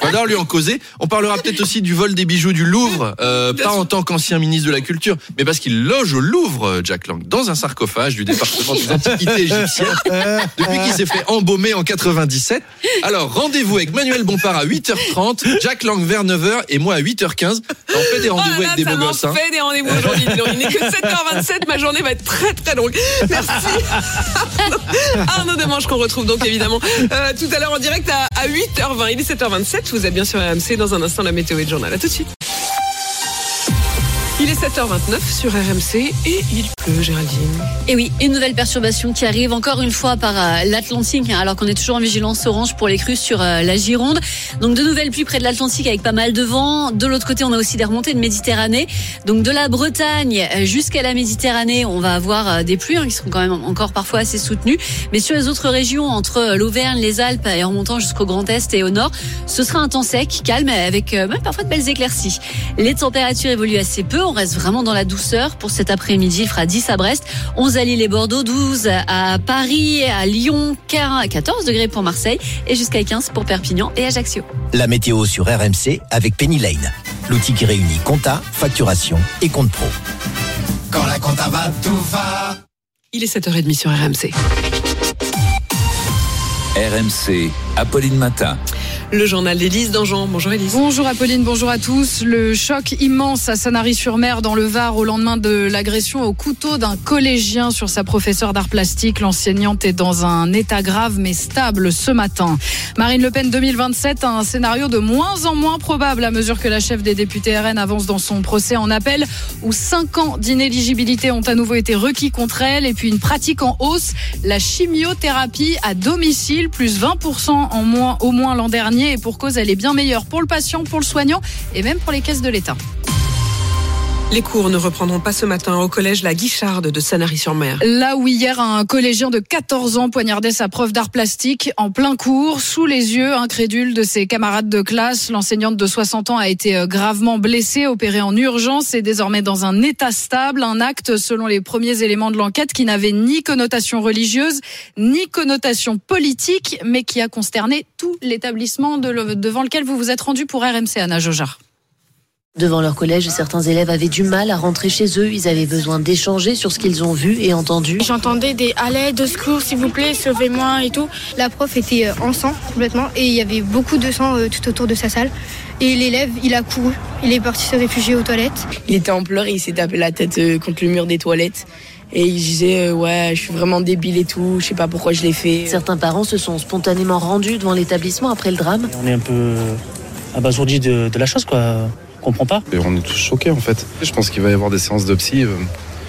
On va d'abord lui en causer. On parlera peut-être aussi du vol des bijoux du Louvre, euh, pas en tant qu'ancien ministre de la Culture, mais parce qu'il loge au Louvre, Jack Lang, dans un sarcophage du département des Antiquités égyptiennes, depuis qu'il s'est fait embaumer en quatre-vingt-dix-sept. Alors, rendez-vous avec Manuel Bompard à huit heures trente, Jack Lang vers neuf heures et moi à huit heures quinze. On fait des rendez-vous oh là là, avec des beaux gosses. Ça m'en fait des rendez-vous aujourd'hui. Il n'est que sept heures vingt-sept, ma journée va être très très longue. Merci. Arnaud, Arnaud Demange qu'on retrouve donc évidemment euh, tout à l'heure en direct à, à huit heures vingt. Il est sept heures vingt-sept, vous êtes bien sur R M C. Dans un instant, la météo et le journal. À tout de suite. Il est sept heures vingt-neuf sur R M C et il pleut, Géraldine. Et oui, une nouvelle perturbation qui arrive encore une fois par euh, l'Atlantique, hein, alors qu'on est toujours en vigilance orange pour les crues sur euh, la Gironde. Donc de nouvelles pluies près de l'Atlantique avec pas mal de vent. De l'autre côté, on a aussi des remontées de Méditerranée. Donc de la Bretagne jusqu'à la Méditerranée, on va avoir euh, des pluies hein, qui seront quand même encore parfois assez soutenues. Mais sur les autres régions, entre l'Auvergne, les Alpes et en remontant jusqu'au Grand Est et au Nord, ce sera un temps sec, calme, avec euh, même parfois de belles éclaircies. Les températures évoluent assez peu. On reste vraiment dans la douceur pour cet après-midi. Il fera dix à Brest, onze à Lille et Bordeaux, douze à Paris, à Lyon, quatorze degrés pour Marseille et jusqu'à quinze pour Perpignan et Ajaccio. La météo sur R M C avec Penny Lane, l'outil qui réunit compta, facturation et compte pro. Quand la compta va, tout va. Il est sept heures trente sur R M C. R M C, Apolline Matin. Le journal d'Élise Dangean. Bonjour Élise. Bonjour Apolline, bonjour à tous. Le choc immense à Sanary-sur-Mer dans le Var au lendemain de l'agression au couteau d'un collégien sur sa professeure d'art plastique. L'enseignante est dans un état grave mais stable ce matin. Marine Le Pen deux mille vingt-sept, un scénario de moins en moins probable à mesure que la chef des députés R N avance dans son procès en appel où cinq ans d'inéligibilité ont à nouveau été requis contre elle et puis une pratique en hausse, la chimiothérapie à domicile, plus vingt pour cent en moins, au moins l'an dernier. Et pour cause, elle est bien meilleure pour le patient, pour le soignant et même pour les caisses de l'État. Les cours ne reprendront pas ce matin au collège La Guicharde de Sanary-sur-Mer. Là où hier un collégien de quatorze ans poignardait sa prof d'art plastique en plein cours, sous les yeux incrédules de ses camarades de classe. L'enseignante de soixante ans a été gravement blessée, opérée en urgence et désormais dans un état stable. Un acte, selon les premiers éléments de l'enquête, qui n'avait ni connotation religieuse, ni connotation politique, mais qui a consterné tout l'établissement de le, devant lequel vous vous êtes rendu pour R M C, Anna Jojar. Devant leur collège, certains élèves avaient du mal à rentrer chez eux. Ils avaient besoin d'échanger sur ce qu'ils ont vu et entendu. J'entendais des « allez, de secours, s'il vous plaît, sauvez-moi » et tout. La prof était en sang complètement et il y avait beaucoup de sang tout autour de sa salle. Et l'élève, il a couru. Il est parti se réfugier aux toilettes. Il était en pleurs et il s'est tapé la tête contre le mur des toilettes. Et il disait euh, ouais, je suis vraiment débile et tout, je sais pas pourquoi je l'ai fait. Certains parents se sont spontanément rendus devant l'établissement après le drame. On est un peu abasourdis de, de la chose, quoi. On comprend pas. Et on est tous choqués en fait. Je pense qu'il va y avoir des séances de psy euh,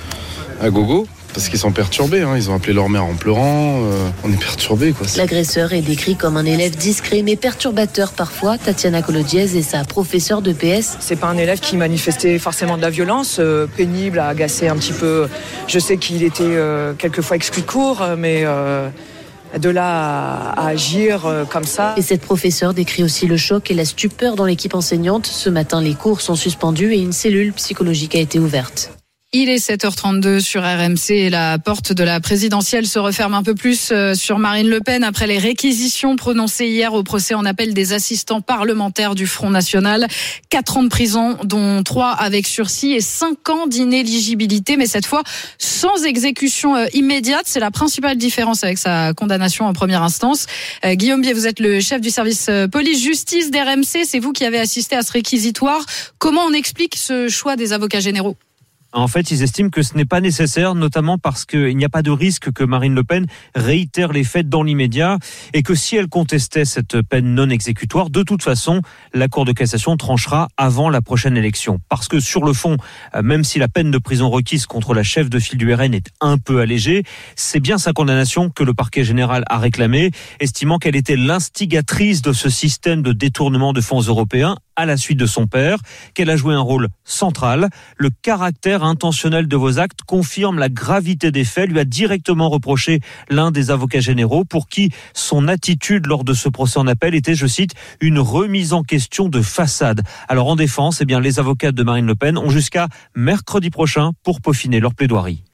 à gogo. Parce qu'ils sont perturbés, hein. Ils ont appelé leur mère en pleurant, euh, on est perturbés quoi. L'agresseur est décrit comme un élève discret mais perturbateur parfois. Tatiana Colodiez est sa professeure de P S. C'est pas un élève qui manifestait forcément de la violence, euh, pénible, à agacer un petit peu. Je sais qu'il était euh, quelquefois exclu de cours, mais euh, de là à, à agir euh, comme ça. Et cette professeure décrit aussi le choc et la stupeur dans l'équipe enseignante. Ce matin, les cours sont suspendus et une cellule psychologique a été ouverte. Il est sept heures trente-deux sur R M C et la porte de la présidentielle se referme un peu plus sur Marine Le Pen après les réquisitions prononcées hier au procès en appel des assistants parlementaires du Front National. Quatre ans de prison, dont trois avec sursis et cinq ans d'inéligibilité, mais cette fois sans exécution immédiate. C'est la principale différence avec sa condamnation en première instance. Euh, Guillaume Bier, vous êtes le chef du service police-justice d'R M C. C'est vous qui avez assisté à ce réquisitoire. Comment on explique ce choix des avocats généraux ? En fait, ils estiment que ce n'est pas nécessaire, notamment parce qu'il n'y a pas de risque que Marine Le Pen réitère les faits dans l'immédiat et que si elle contestait cette peine non exécutoire, de toute façon, la Cour de cassation tranchera avant la prochaine élection. Parce que sur le fond, même si la peine de prison requise contre la chef de file du R N est un peu allégée, c'est bien sa condamnation que le parquet général a réclamée, estimant qu'elle était l'instigatrice de ce système de détournement de fonds européens à la suite de son père, qu'elle a joué un rôle central. Le caractère intentionnel de vos actes confirme la gravité des faits, lui a directement reproché l'un des avocats généraux pour qui son attitude lors de ce procès en appel était, je cite, une remise en question de façade. Alors en défense, eh bien, les avocats de Marine Le Pen ont jusqu'à mercredi prochain pour peaufiner leur plaidoirie.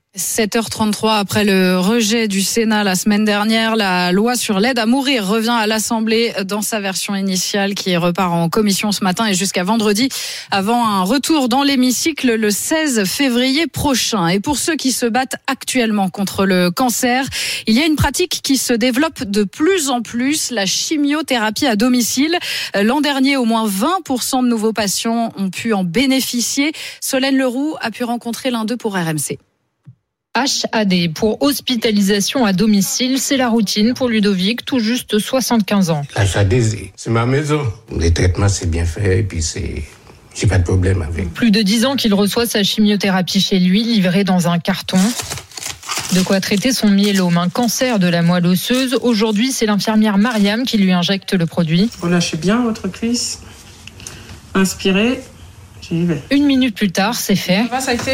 sept heures trente-trois, après le rejet du Sénat la semaine dernière, la loi sur l'aide à mourir revient à l'Assemblée dans sa version initiale qui repart en commission ce matin et jusqu'à vendredi avant un retour dans l'hémicycle le seize février prochain. Et pour ceux qui se battent actuellement contre le cancer, il y a une pratique qui se développe de plus en plus, la chimiothérapie à domicile. L'an dernier, au moins vingt pour cent de nouveaux patients ont pu en bénéficier. Solène Leroux a pu rencontrer l'un d'eux pour R M C. H A D pour hospitalisation à domicile, c'est la routine pour Ludovic, tout juste soixante-quinze ans. H A D, c'est ma maison. Les traitements, c'est bien fait et puis c'est... j'ai pas de problème avec. Plus de dix ans qu'il reçoit sa chimiothérapie chez lui, livrée dans un carton. De quoi traiter son myélome, un cancer de la moelle osseuse. Aujourd'hui, c'est l'infirmière Mariam qui lui injecte le produit. Relâchez bien votre cuisse. Inspirez. J'y vais. Une minute plus tard, c'est fait. Ça va, ça a été ?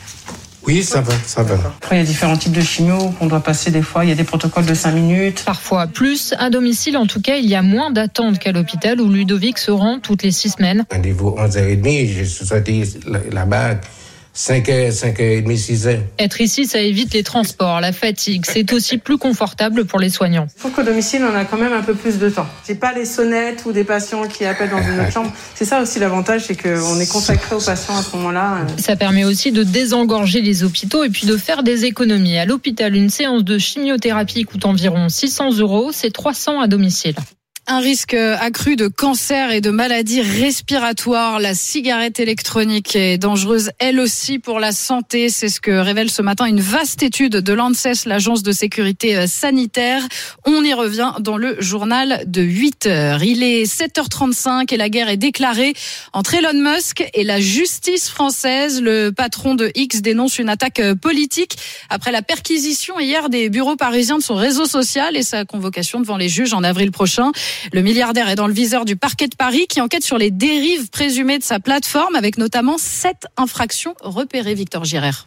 Oui, ça va, ça va. Après, il y a différents types de chimio qu'on doit passer des fois. Il y a des protocoles de cinq minutes. Parfois plus. À domicile, en tout cas, il y a moins d'attente qu'à l'hôpital où Ludovic se rend toutes les six semaines. Rendez-vous onze heures trente, je suis sorti là-bas cinq heures, cinq heures trente, six heures. Être ici, ça évite les transports, la fatigue. C'est aussi plus confortable pour les soignants. Il faut qu'au domicile, on a quand même un peu plus de temps. J'ai pas les sonnettes ou des patients qui appellent dans une autre chambre. C'est ça aussi l'avantage, c'est qu'on est consacré aux patients à ce moment-là. Ça permet aussi de désengorger les hôpitaux et puis de faire des économies. À l'hôpital, une séance de chimiothérapie coûte environ six cents euros. C'est trois cents à domicile. Un risque accru de cancer et de maladies respiratoires. La cigarette électronique est dangereuse elle aussi pour la santé. C'est ce que révèle ce matin une vaste étude de l'ANSES, l'agence de sécurité sanitaire. On y revient dans le journal de huit heures. Il est sept heures trente-cinq et la guerre est déclarée entre Elon Musk et la justice française. Le patron de X dénonce une attaque politique après la perquisition hier des bureaux parisiens de son réseau social et sa convocation devant les juges en avril prochain. Le milliardaire est dans le viseur du parquet de Paris qui enquête sur les dérives présumées de sa plateforme avec notamment sept infractions repérées. Victor Girard.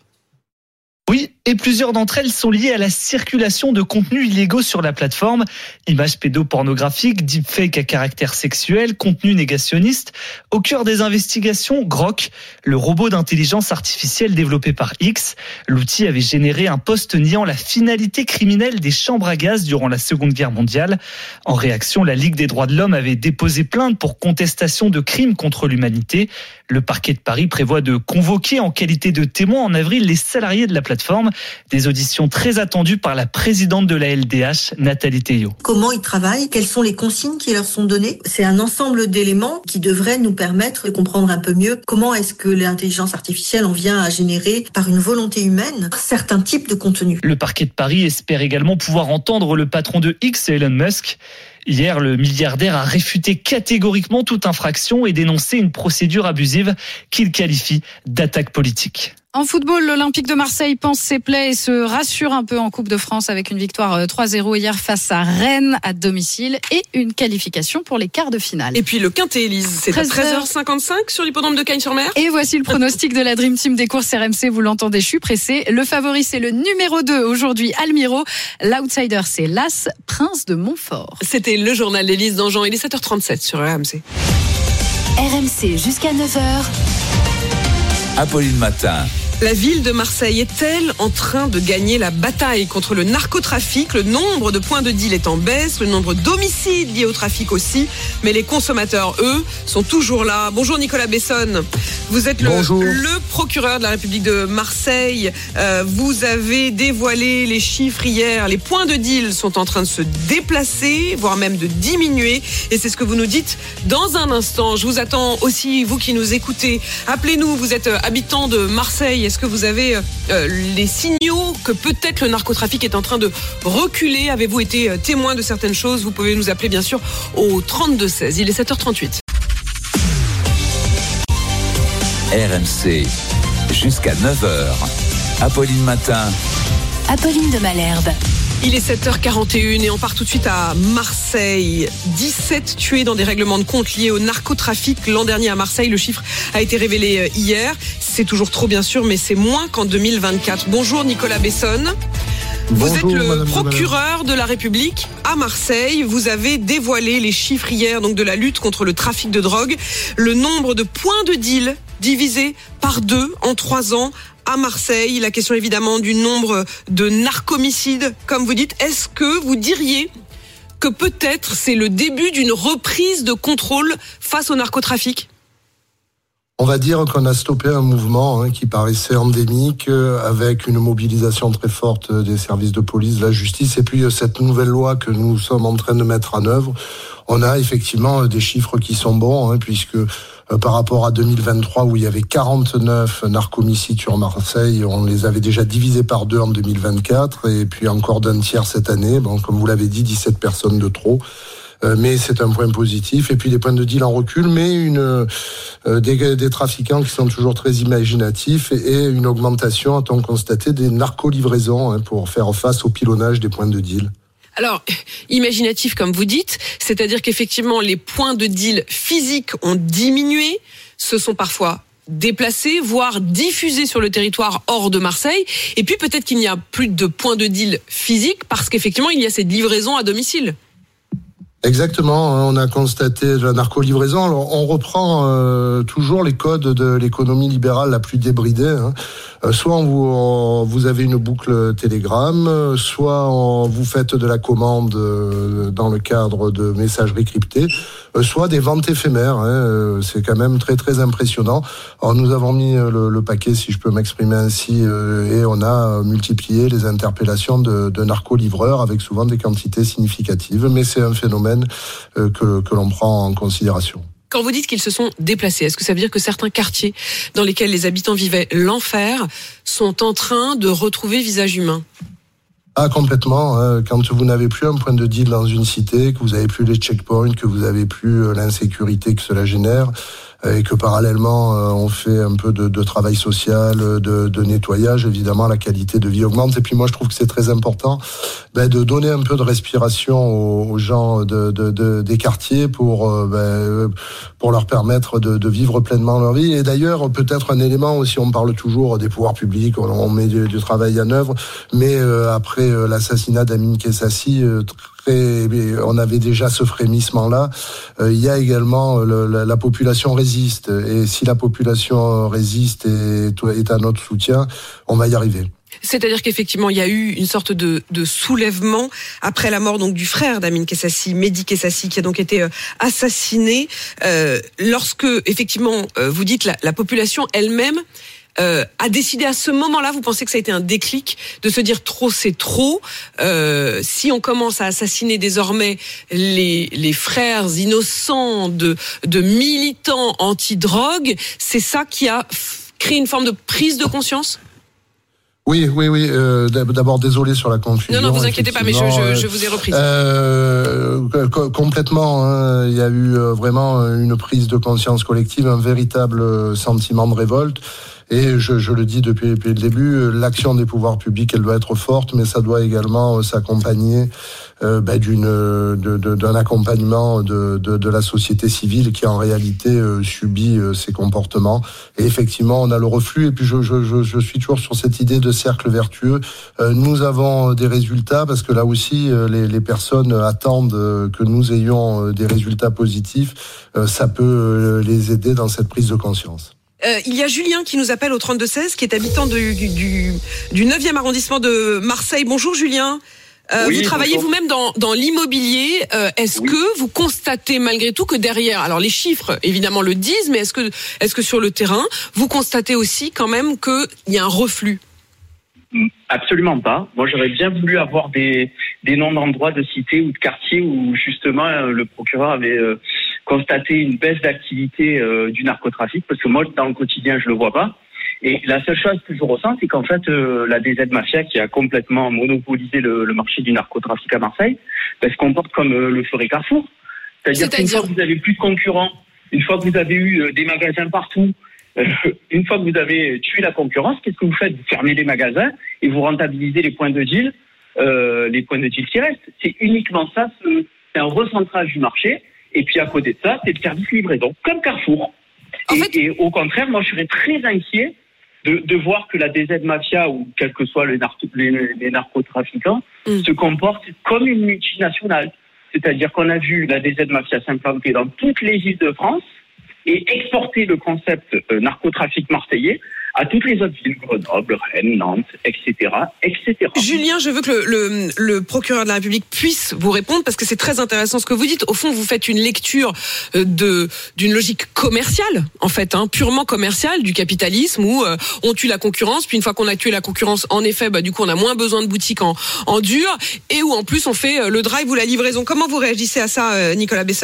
Oui, et plusieurs d'entre elles sont liées à la circulation de contenus illégaux sur la plateforme. Images pédopornographiques, deepfakes à caractère sexuel, contenus négationnistes. Au cœur des investigations, Grok, le robot d'intelligence artificielle développé par X. L'outil avait généré un post niant la finalité criminelle des chambres à gaz durant la Seconde Guerre mondiale. En réaction, la Ligue des droits de l'homme avait déposé plainte pour contestation de crimes contre l'humanité. Le parquet de Paris prévoit de convoquer en qualité de témoins en avril les salariés de la plateforme. Des auditions très attendues par la présidente de la L D H, Nathalie Théiot. Comment ils travaillent ? Quelles sont les consignes qui leur sont données ? C'est un ensemble d'éléments qui devraient nous permettre de comprendre un peu mieux comment est-ce que l'intelligence artificielle en vient à générer par une volonté humaine certains types de contenus. Le parquet de Paris espère également pouvoir entendre le patron de X, Elon Musk. Hier, le milliardaire a réfuté catégoriquement toute infraction et dénoncé une procédure abusive qu'il qualifie d'attaque politique. En football, l'Olympique de Marseille pense ses plaies et se rassure un peu en Coupe de France avec une victoire trois zéro hier face à Rennes à domicile et une qualification pour les quarts de finale. Et puis le Quintet, Élise, c'est à treize heures cinquante-cinq sur l'hippodrome de Cagnes-sur-Mer. Et voici le pronostic de la Dream Team des courses R M C. Vous l'entendez, je suis pressée. Le favori, c'est le numéro deux aujourd'hui, Almiro. L'outsider, c'est l'As, Prince de Montfort. C'était le journal d'Élise Dangean. Il est sept heures trente-sept sur R M C. R M C jusqu'à neuf heures. Apolline Matin. La ville de Marseille est-elle en train de gagner la bataille contre le narcotrafic ? Le nombre de points de deal est en baisse, le nombre d'homicides liés au trafic aussi, mais les consommateurs, eux, sont toujours là. Bonjour Nicolas Bessonne, vous êtes le, le procureur de la République de Marseille. Euh, vous avez dévoilé les chiffres hier, les points de deal sont en train de se déplacer, voire même de diminuer, et c'est ce que vous nous dites dans un instant. Je vous attends aussi, vous qui nous écoutez, appelez-nous, vous êtes habitant de Marseille. Est-ce que vous avez euh, les signaux que peut-être le narcotrafic est en train de reculer ? Avez-vous été euh, témoin de certaines choses ? Vous pouvez nous appeler bien sûr au trente-deux seize. Il est sept heures trente-huit. R M C, jusqu'à neuf heures. Apolline Matin. Apolline de Malherbe. Il est sept heures quarante et une et on part tout de suite à Marseille. dix-sept tués dans des règlements de compte liés au narcotrafic. L'an dernier à Marseille, le chiffre a été révélé hier. C'est toujours trop bien sûr, mais c'est moins qu'en deux mille vingt-quatre. Bonjour Nicolas Bessonne. Vous Bonjour, êtes le Madame procureur de la République à Marseille. Vous avez dévoilé les chiffres hier donc de la lutte contre le trafic de drogue. Le nombre de points de deal divisé par deux en trois ans à Marseille. La question évidemment du nombre de narcomicides, comme vous dites. Est-ce que vous diriez que peut-être c'est le début d'une reprise de contrôle face au narcotrafic ? On va dire qu'on a stoppé un mouvement hein, qui paraissait endémique euh, avec une mobilisation très forte des services de police, de la justice et puis euh, cette nouvelle loi que nous sommes en train de mettre en œuvre. On a effectivement euh, des chiffres qui sont bons hein, puisque euh, par rapport à deux mille vingt-trois où il y avait quarante-neuf narcomicides sur Marseille, on les avait déjà divisés par deux en deux mille vingt-quatre et puis encore d'un tiers cette année. Bon, comme vous l'avez dit, dix-sept personnes de trop. Mais c'est un point positif. Et puis les points de deal en recul, mais une, euh, des, des trafiquants qui sont toujours très imaginatifs et, et une augmentation, a-t-on constaté, des narco-livraisons hein, pour faire face au pilonnage des points de deal. Alors, imaginatif comme vous dites, c'est-à-dire qu'effectivement les points de deal physiques ont diminué, se sont parfois déplacés, voire diffusés sur le territoire hors de Marseille. Et puis peut-être qu'il n'y a plus de points de deal physiques parce qu'effectivement il y a cette livraison à domicile. Exactement, on a constaté la narco-livraison. Alors, on reprend euh, toujours les codes de l'économie libérale la plus débridée. Hein. Euh, soit on vous, on, vous avez une boucle Telegram, soit on, vous faites de la commande euh, dans le cadre de messagerie cryptée, euh, soit des ventes éphémères. Hein. Euh, c'est quand même très très impressionnant. Alors nous avons mis le, le paquet, si je peux m'exprimer ainsi, euh, et on a multiplié les interpellations de, de narco-livreurs avec souvent des quantités significatives. Mais c'est un phénomène Que, que l'on prend en considération. Quand vous dites qu'ils se sont déplacés, est-ce que ça veut dire que certains quartiers dans lesquels les habitants vivaient l'enfer sont en train de retrouver visage humain ? Ah, complètement. Hein. Quand vous n'avez plus un point de deal dans une cité, que vous n'avez plus les checkpoints, que vous n'avez plus l'insécurité que cela génère, et que parallèlement on fait un peu de, de travail social, de, de nettoyage, évidemment la qualité de vie augmente. Et puis moi je trouve que c'est très important ben, de donner un peu de respiration aux, aux gens de, de, de, des quartiers pour, ben, pour leur permettre de, de vivre pleinement leur vie. Et d'ailleurs peut-être un élément aussi, on parle toujours des pouvoirs publics, on, on met du, du travail en œuvre, mais euh, après euh, l'assassinat d'Amin Kessassi, euh, très, on avait déjà ce frémissement-là. Euh, il y a également le, la, la population résiste. Et si la population résiste et est à notre soutien, on va y arriver. C'est-à-dire qu'effectivement, il y a eu une sorte de, de soulèvement après la mort donc du frère d'Amin Kessassi, Mehdi Kessassi, qui a donc été assassiné. Euh, lorsque, effectivement, vous dites la, la population elle-même Euh, a décidé à ce moment-là, vous pensez que ça a été un déclic de se dire trop c'est trop, euh, si on commence à assassiner désormais les, les frères innocents de, de militants anti-drogue, c'est ça qui a f- créé une forme de prise de conscience ? Oui, oui, oui. Euh, d'abord, désolé sur la confusion. Non, non, vous inquiétez pas, mais je, je, je vous ai reprise. Euh, complètement. Hein, il y a eu vraiment une prise de conscience collective, un véritable sentiment de révolte. Et je, je le dis depuis, depuis le début, l'action des pouvoirs publics, elle doit être forte, mais ça doit également s'accompagner euh, bah, d'une, de, de, d'un accompagnement de, de, de la société civile qui en réalité euh, subit euh, ces comportements. Et effectivement, on a le reflux. Et puis je, je, je, je suis toujours sur cette idée de cercle vertueux. Euh, nous avons des résultats parce que là aussi, euh, les, les personnes attendent euh, que nous ayons euh, des résultats positifs. Euh, ça peut euh, les aider dans cette prise de conscience. Euh, il y a Julien qui nous appelle au trente-deux seize, qui est habitant de, du, du, du neuvième arrondissement de Marseille. Bonjour Julien. Euh, oui, vous travaillez bonjour. Vous-même dans, dans l'immobilier. Euh, est-ce oui. que vous constatez malgré tout que derrière, alors les chiffres évidemment le disent, mais est-ce que, est-ce que sur le terrain, vous constatez aussi quand même qu'il y a un reflux ? Absolument pas. Moi, j'aurais bien voulu avoir des, des noms d'endroits, de cités ou de quartiers où justement le procureur avait euh, constaté une baisse d'activité euh, du narcotrafic, parce que moi, dans le quotidien, je le vois pas. Et la seule chose que je ressens, c'est qu'en fait, euh, la D Z Mafia, qui a complètement monopolisé le, le marché du narcotrafic à Marseille, ben, se comporte comme euh, le ferait Carrefour. C'est-à-dire, C'est-à-dire qu'une fois que vous avez plus de concurrents, une fois que vous avez eu euh, des magasins partout, euh, une fois que vous avez tué la concurrence, qu'est-ce que vous faites ? Vous fermez les magasins et vous rentabilisez les points de deal, euh, les points de deal qui restent. C'est uniquement ça, ce, c'est un recentrage du marché. Et puis à côté de ça, c'est le service livraison, comme Carrefour. Et, fait... et au contraire, moi je serais très inquiet de, de voir que la D Z Mafia, ou quel que soit les, nar- les, les narcotrafiquants, mm. se comporte comme une multinationale. C'est-à-dire qu'on a vu la D Z Mafia s'implanter dans toutes les îles de France et exporter le concept euh, narcotrafic marseillais à toutes les autres villes, Grenoble, Rennes, Nantes, et cetera, et cetera. Julien, je veux que le, le, le procureur de la République puisse vous répondre parce que c'est très intéressant ce que vous dites. Au fond, vous faites une lecture de d'une logique commerciale, en fait, hein, purement commerciale du capitalisme où euh, on tue la concurrence, puis une fois qu'on a tué la concurrence, en effet, bah, du coup, on a moins besoin de boutiques en, en dur et où en plus on fait le drive ou la livraison. Comment vous réagissez à ça, Nicolas Besson ?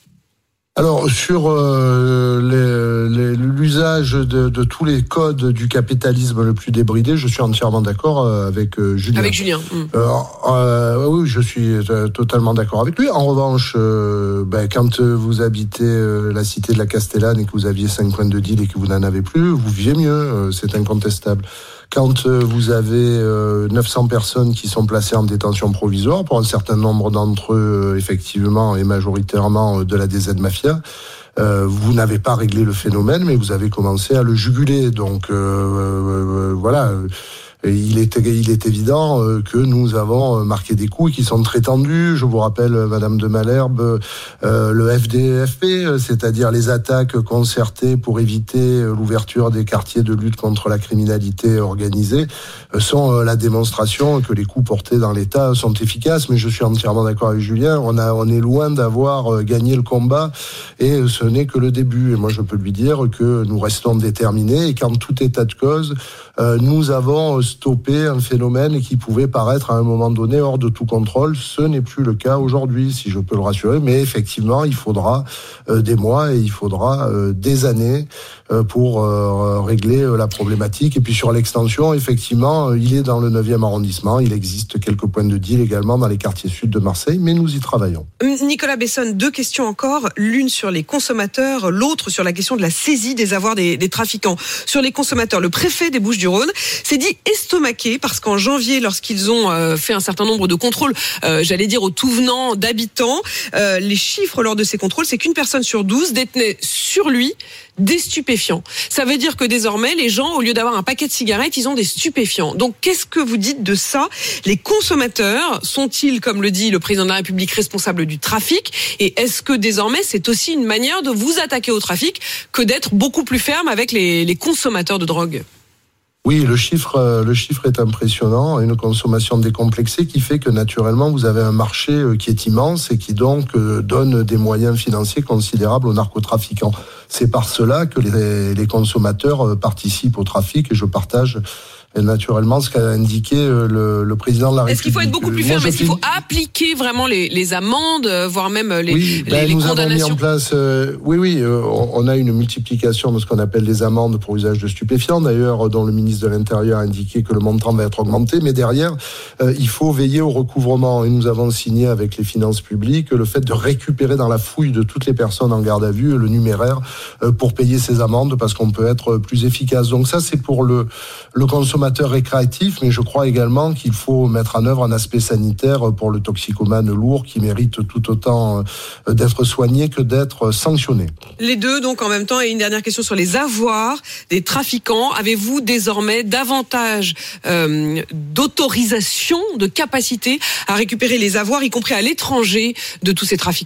Alors sur euh, les, les, l'usage de, de tous les codes du capitalisme le plus débridé, je suis entièrement d'accord avec euh, Julien. Avec Julien. Mmh. Euh, euh, oui, je suis euh, totalement d'accord avec lui. En revanche, euh, ben, quand vous habitez euh, la cité de la Castellane et que vous aviez cinq points de deal et que vous n'en avez plus, vous vivez mieux, euh, c'est incontestable. Quand euh, vous avez euh, neuf cents personnes qui sont placées en détention provisoire, pour un certain nombre d'entre eux, euh, effectivement, et majoritairement euh, de la D Z Mafia, euh, vous n'avez pas réglé le phénomène, mais vous avez commencé à le juguler. Donc, euh, euh, voilà... Et il est, il est évident que nous avons marqué des coups qui sont très tendus. Je vous rappelle, Madame de Malherbe, euh, le F D F P, c'est-à-dire les attaques concertées pour éviter l'ouverture des quartiers de lutte contre la criminalité organisée, sont la démonstration que les coups portés dans l'État sont efficaces. Mais je suis entièrement d'accord avec Julien, on, a, on est loin d'avoir gagné le combat et ce n'est que le début. Et moi, je peux lui dire que nous restons déterminés et qu'en tout état de cause, euh, nous avons stopper un phénomène qui pouvait paraître à un moment donné hors de tout contrôle. Ce n'est plus le cas aujourd'hui, si je peux le rassurer, mais effectivement, il faudra euh, des mois et il faudra euh, des années euh, pour euh, régler euh, la problématique. Et puis sur l'extension, effectivement, euh, il est dans le neuvième arrondissement. Il existe quelques points de deal également dans les quartiers sud de Marseille, mais nous y travaillons. Nicolas Besson, deux questions encore, l'une sur les consommateurs, l'autre sur la question de la saisie des avoirs des, des trafiquants. Sur les consommateurs, le préfet des Bouches-du-Rhône s'est dit estomaqué parce qu'en janvier, lorsqu'ils ont euh, fait un certain nombre de contrôles, euh, j'allais dire au tout venant d'habitants, euh, les chiffres lors de ces contrôles, c'est qu'une personne sur douze détenait sur lui des stupéfiants. Ça veut dire que désormais, les gens, au lieu d'avoir un paquet de cigarettes, ils ont des stupéfiants. Donc, qu'est-ce que vous dites de ça ? Les consommateurs sont-ils, comme le dit le président de la République, responsables du trafic ? Et est-ce que désormais, c'est aussi une manière de vous attaquer au trafic que d'être beaucoup plus ferme avec les, les consommateurs de drogue ? Oui, le chiffre, le chiffre est impressionnant, une consommation décomplexée qui fait que naturellement vous avez un marché qui est immense et qui donc donne des moyens financiers considérables aux narcotrafiquants. C'est par cela que les, les consommateurs participent au trafic et je partage naturellement ce qu'a indiqué le, le président de la République. Est-ce qu'il faut être beaucoup plus ferme ? Est-ce qu'il faut appliquer vraiment les, les amendes, voire même les, oui, les, ben, les nous condamnations ? Avons mis en place, euh, oui, oui, euh, on a une multiplication de ce qu'on appelle les amendes pour usage de stupéfiants, d'ailleurs, dont le ministre de l'Intérieur a indiqué que le montant va être augmenté, mais derrière, euh, il faut veiller au recouvrement. Et nous avons signé avec les finances publiques le fait de récupérer dans la fouille de toutes les personnes en garde à vue le numéraire euh, pour payer ces amendes, parce qu'on peut être plus efficace. Donc ça, c'est pour le, le consommateur récréatif, mais je crois également qu'il faut mettre en œuvre un aspect sanitaire pour le toxicomane lourd qui mérite tout autant d'être soigné que d'être sanctionné. Les deux, donc, en même temps. Et une dernière question sur les avoirs des trafiquants. Avez-vous désormais davantage euh, d'autorisation, de capacité à récupérer les avoirs, y compris à l'étranger, de tous ces trafiquants ?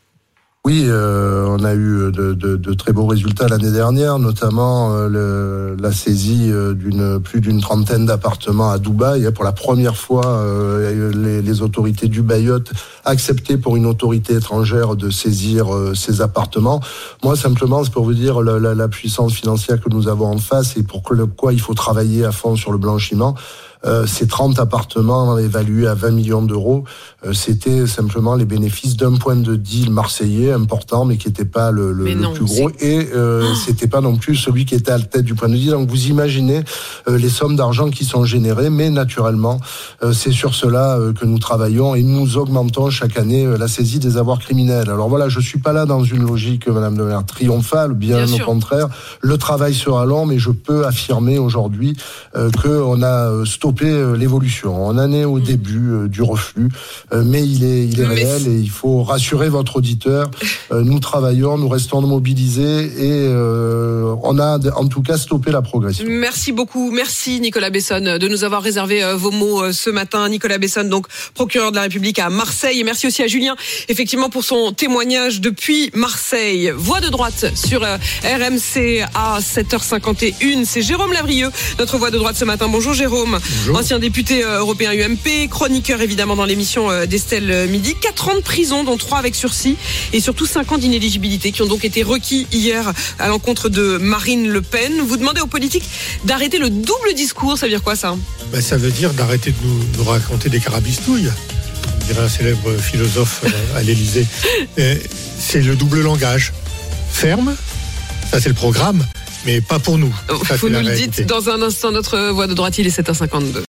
Oui, euh, on a eu de, de, de très beaux résultats l'année dernière, notamment euh, le, la saisie euh, d'une plus d'une trentaine d'appartements à Dubaï. Pour la première fois, euh, les, les autorités dubaïotes acceptaient pour une autorité étrangère de saisir euh, ces appartements. Moi, simplement, c'est pour vous dire la, la, la puissance financière que nous avons en face et pour quoi il faut travailler à fond sur le blanchiment. Euh, ces trente appartements évalués à vingt millions d'euros, euh, c'était simplement les bénéfices d'un point de deal marseillais important, mais qui n'était pas le, le, non, le plus gros. C'est... Et euh, oh. c'était pas non plus celui qui était à la tête du point de deal. Donc vous imaginez euh, les sommes d'argent qui sont générées, mais naturellement, euh, c'est sur cela euh, que nous travaillons et nous augmentons chaque année euh, la saisie des avoirs criminels. Alors voilà, je suis pas là dans une logique, Madame de Malherbe, triomphale, bien, bien au sûr. Contraire. Le travail sera long, mais je peux affirmer aujourd'hui euh, qu'on a stoppé stopper euh, l'évolution. On en est au début euh, du reflux, euh, mais il est, il est mais réel et il faut rassurer votre auditeur. Euh, nous travaillons, nous restons mobilisés et euh, on a en tout cas stoppé la progression. Merci beaucoup. Merci Nicolas Besson de nous avoir réservé euh, vos mots euh, ce matin. Nicolas Besson, donc procureur de la République à Marseille. Et merci aussi à Julien, effectivement, pour son témoignage depuis Marseille. Voix de droite sur euh, R M C à sept heures cinquante et une. C'est Jérôme Lavrieux, notre voix de droite ce matin. Bonjour Jérôme. Bonjour. Ancien député euh, européen U M P, chroniqueur évidemment dans l'émission euh, d'Estelle Midi. quatre ans de prison, dont trois avec sursis, et surtout cinq ans d'inéligibilité qui ont donc été requis hier à l'encontre de Marine Le Pen. Vous demandez aux politiques d'arrêter le double discours. Ça veut dire quoi ça ? Ben, ça veut dire d'arrêter de nous, nous raconter des carabistouilles, dirait un célèbre philosophe à l'Élysée. C'est le double langage. Ferme, ça c'est le programme, mais pas pour nous. Ça, vous nous le dites dans un instant. Notre voix de droite, il est sept heures cinquante-deux.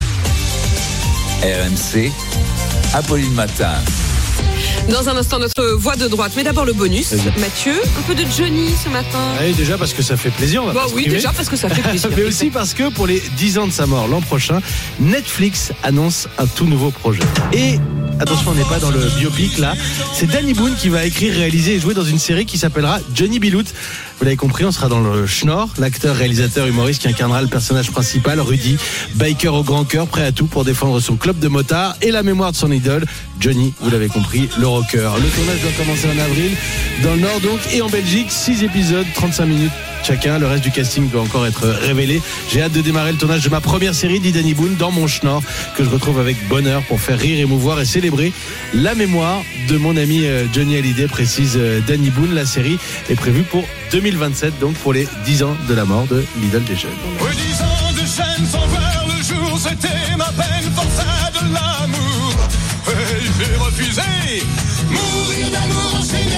R M C, Apolline Matin. Dans un instant, notre voix de droite. Mais d'abord le bonus. Mathieu, un peu de Johnny ce matin. Oui, déjà parce que ça fait plaisir. On va bah oui, déjà parce que ça fait plaisir. Mais aussi parce que pour les dix ans de sa mort l'an prochain, Netflix annonce un tout nouveau projet. Et attention, on n'est pas dans le biopic là. C'est Danny Boone qui va écrire, réaliser et jouer dans une série qui s'appellera Johnny B. Loot. Vous l'avez compris, on sera dans le schnorr. L'acteur, réalisateur, humoriste qui incarnera le personnage principal, Rudy, biker au grand cœur, prêt à tout pour défendre son club de motards et la mémoire de son idole, Johnny, vous l'avez compris, le rocker. Le tournage doit commencer en avril, dans le Nord donc, et en Belgique, six épisodes, trente-cinq minutes chacun. Le reste du casting doit encore être révélé. J'ai hâte de démarrer le tournage de ma première série, dit Danny Boone, dans mon schnorr, que je retrouve avec bonheur pour faire rire, émouvoir et célébrer la mémoire de mon ami Johnny Hallyday, précise Danny Boone. La série est prévue pour deux mille vingt-sept, donc pour les dix ans de la mort de l'idole des jeunes. Oui, dix ans de chaîne sans voir le jour, c'était ma peine, forçat de l'amour. Et j'ai refusé, mourir d'amour enchaîné.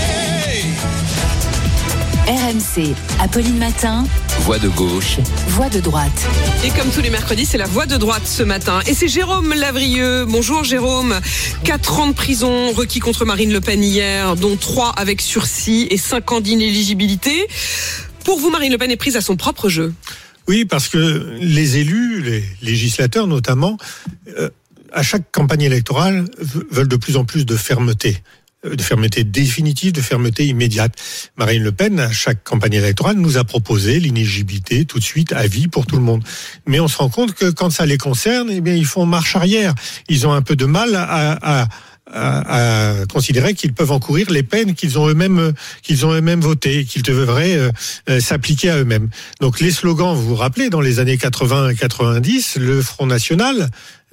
R M C, Apolline Matin. Voix de gauche. Voix de droite. Et comme tous les mercredis, c'est la voix de droite ce matin. Et c'est Jérôme Lavrieux. Bonjour Jérôme. Quatre ans de prison requis contre Marine Le Pen hier, dont trois avec sursis et cinq ans d'inéligibilité. Pour vous, Marine Le Pen est prise à son propre jeu. Oui, parce que les élus, les législateurs notamment, euh, à chaque campagne électorale, veulent de plus en plus de fermeté. De fermeté définitive, de fermeté immédiate. Marine Le Pen, à chaque campagne électorale, nous a proposé l'inéligibilité tout de suite à vie pour tout le monde. Mais on se rend compte que quand ça les concerne, eh bien, ils font marche arrière. Ils ont un peu de mal à, à, à, à considérer qu'ils peuvent encourir les peines qu'ils ont eux-mêmes, qu'ils ont eux-mêmes votées, qu'ils devraient euh, s'appliquer à eux-mêmes. Donc les slogans, vous vous rappelez, dans les années quatre-vingts et quatre-vingt-dix, le Front National,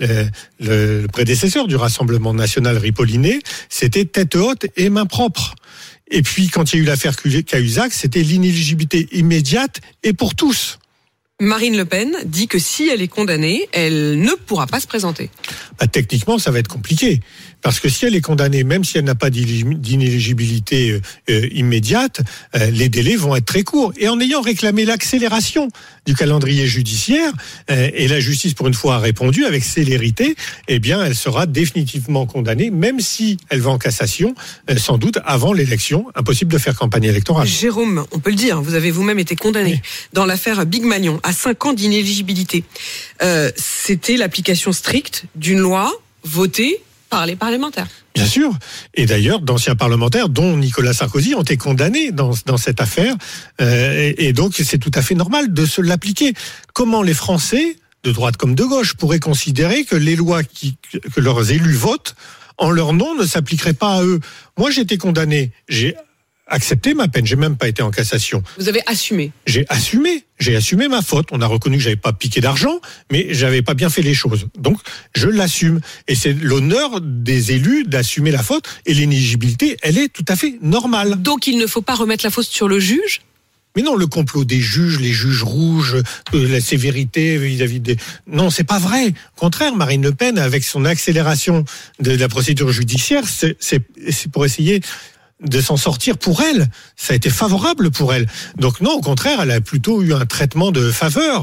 le prédécesseur du Rassemblement national ripolliné, c'était tête haute et main propre. Et puis, quand il y a eu l'affaire Cahuzac, c'était l'inéligibilité immédiate et pour tous. Marine Le Pen dit que si elle est condamnée, elle ne pourra pas se présenter. Bah, techniquement, ça va être compliqué. Parce que si elle est condamnée, même si elle n'a pas d'inéligibilité euh, immédiate, euh, les délais vont être très courts. Et en ayant réclamé l'accélération du calendrier judiciaire, euh, et la justice pour une fois a répondu avec célérité, eh bien elle sera définitivement condamnée, même si elle va en cassation, euh, sans doute avant l'élection. Impossible de faire campagne électorale. Jérôme, on peut le dire, vous avez vous-même été condamné oui. dans l'affaire Big Magnon à cinq ans d'inéligibilité. Euh, c'était l'application stricte d'une loi votée par les parlementaires. Bien sûr. Et d'ailleurs, d'anciens parlementaires, dont Nicolas Sarkozy, ont été condamnés dans, dans cette affaire. Euh, et, et donc, c'est tout à fait normal de se l'appliquer. Comment les Français, de droite comme de gauche, pourraient considérer que les lois qui, que leurs élus votent en leur nom ne s'appliqueraient pas à eux? Moi, j'ai été condamné. J'ai accepté ma peine. J'ai même pas été en cassation. Vous avez assumé. J'ai assumé. J'ai assumé ma faute. On a reconnu que j'avais pas piqué d'argent, mais j'avais pas bien fait les choses. Donc, je l'assume. Et c'est l'honneur des élus d'assumer la faute. Et l'inéligibilité, elle est tout à fait normale. Donc, il ne faut pas remettre la faute sur le juge? Mais non, le complot des juges, les juges rouges, euh, la sévérité vis-à-vis des... Non, c'est pas vrai. Au contraire, Marine Le Pen, avec son accélération de la procédure judiciaire, c'est, c'est, c'est pour essayer de s'en sortir pour elle. Ça a été favorable pour elle. Donc non, au contraire, elle a plutôt eu un traitement de faveur.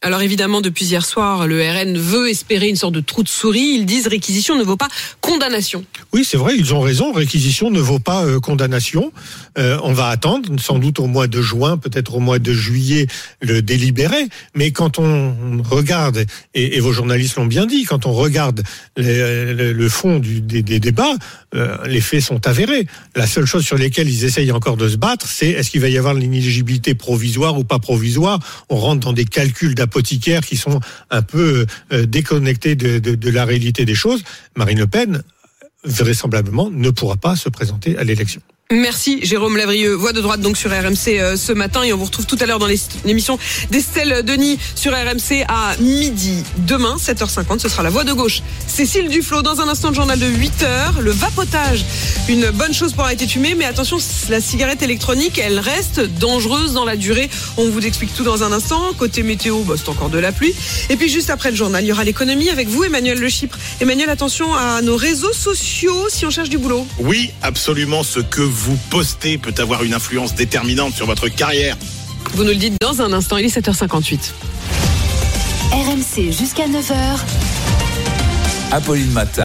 Alors évidemment, depuis hier soir, le R N veut espérer une sorte de trou de souris. Ils disent réquisition ne vaut pas condamnation. Oui, c'est vrai, ils ont raison. Réquisition ne vaut pas euh, condamnation. Euh, on va attendre, sans doute au mois de juin, peut-être au mois de juillet, le délibéré. Mais quand on regarde, et, et vos journalistes l'ont bien dit, quand on regarde les, le, le fond du, des, des débats, euh, les faits sont avérés. La seule chose sur lesquelles ils essayent encore de se battre, c'est est-ce qu'il va y avoir l'inéligibilité provisoire ou pas provisoire. On rentre dans des calculs d'apothicaires qui sont un peu euh, déconnectés de, de, de la réalité des choses. Marine Le Pen, vraisemblablement, ne pourra pas se présenter à l'élection. Merci Jérôme Lavrieux, Voix de droite donc sur R M C euh, ce matin, et on vous retrouve tout à l'heure dans les, l'émission d'Estelle Denis sur R M C à midi. Demain, sept heures cinquante, ce sera la Voix de gauche. Cécile Duflot, dans un instant de journal de huit heures, le vapotage, une bonne chose pour arrêter de fumer, mais attention, la cigarette électronique, elle reste dangereuse dans la durée. On vous explique tout dans un instant. Côté météo, bah, c'est encore de la pluie. Et puis juste après le journal, il y aura l'économie avec vous, Emmanuel Le Chypre. Emmanuel, attention à nos réseaux sociaux si on cherche du boulot. Oui, absolument, ce que vous postez peut avoir une influence déterminante sur votre carrière. Vous nous le dites dans un instant, il est sept heures cinquante-huit. R M C jusqu'à neuf heures. Apolline Matin.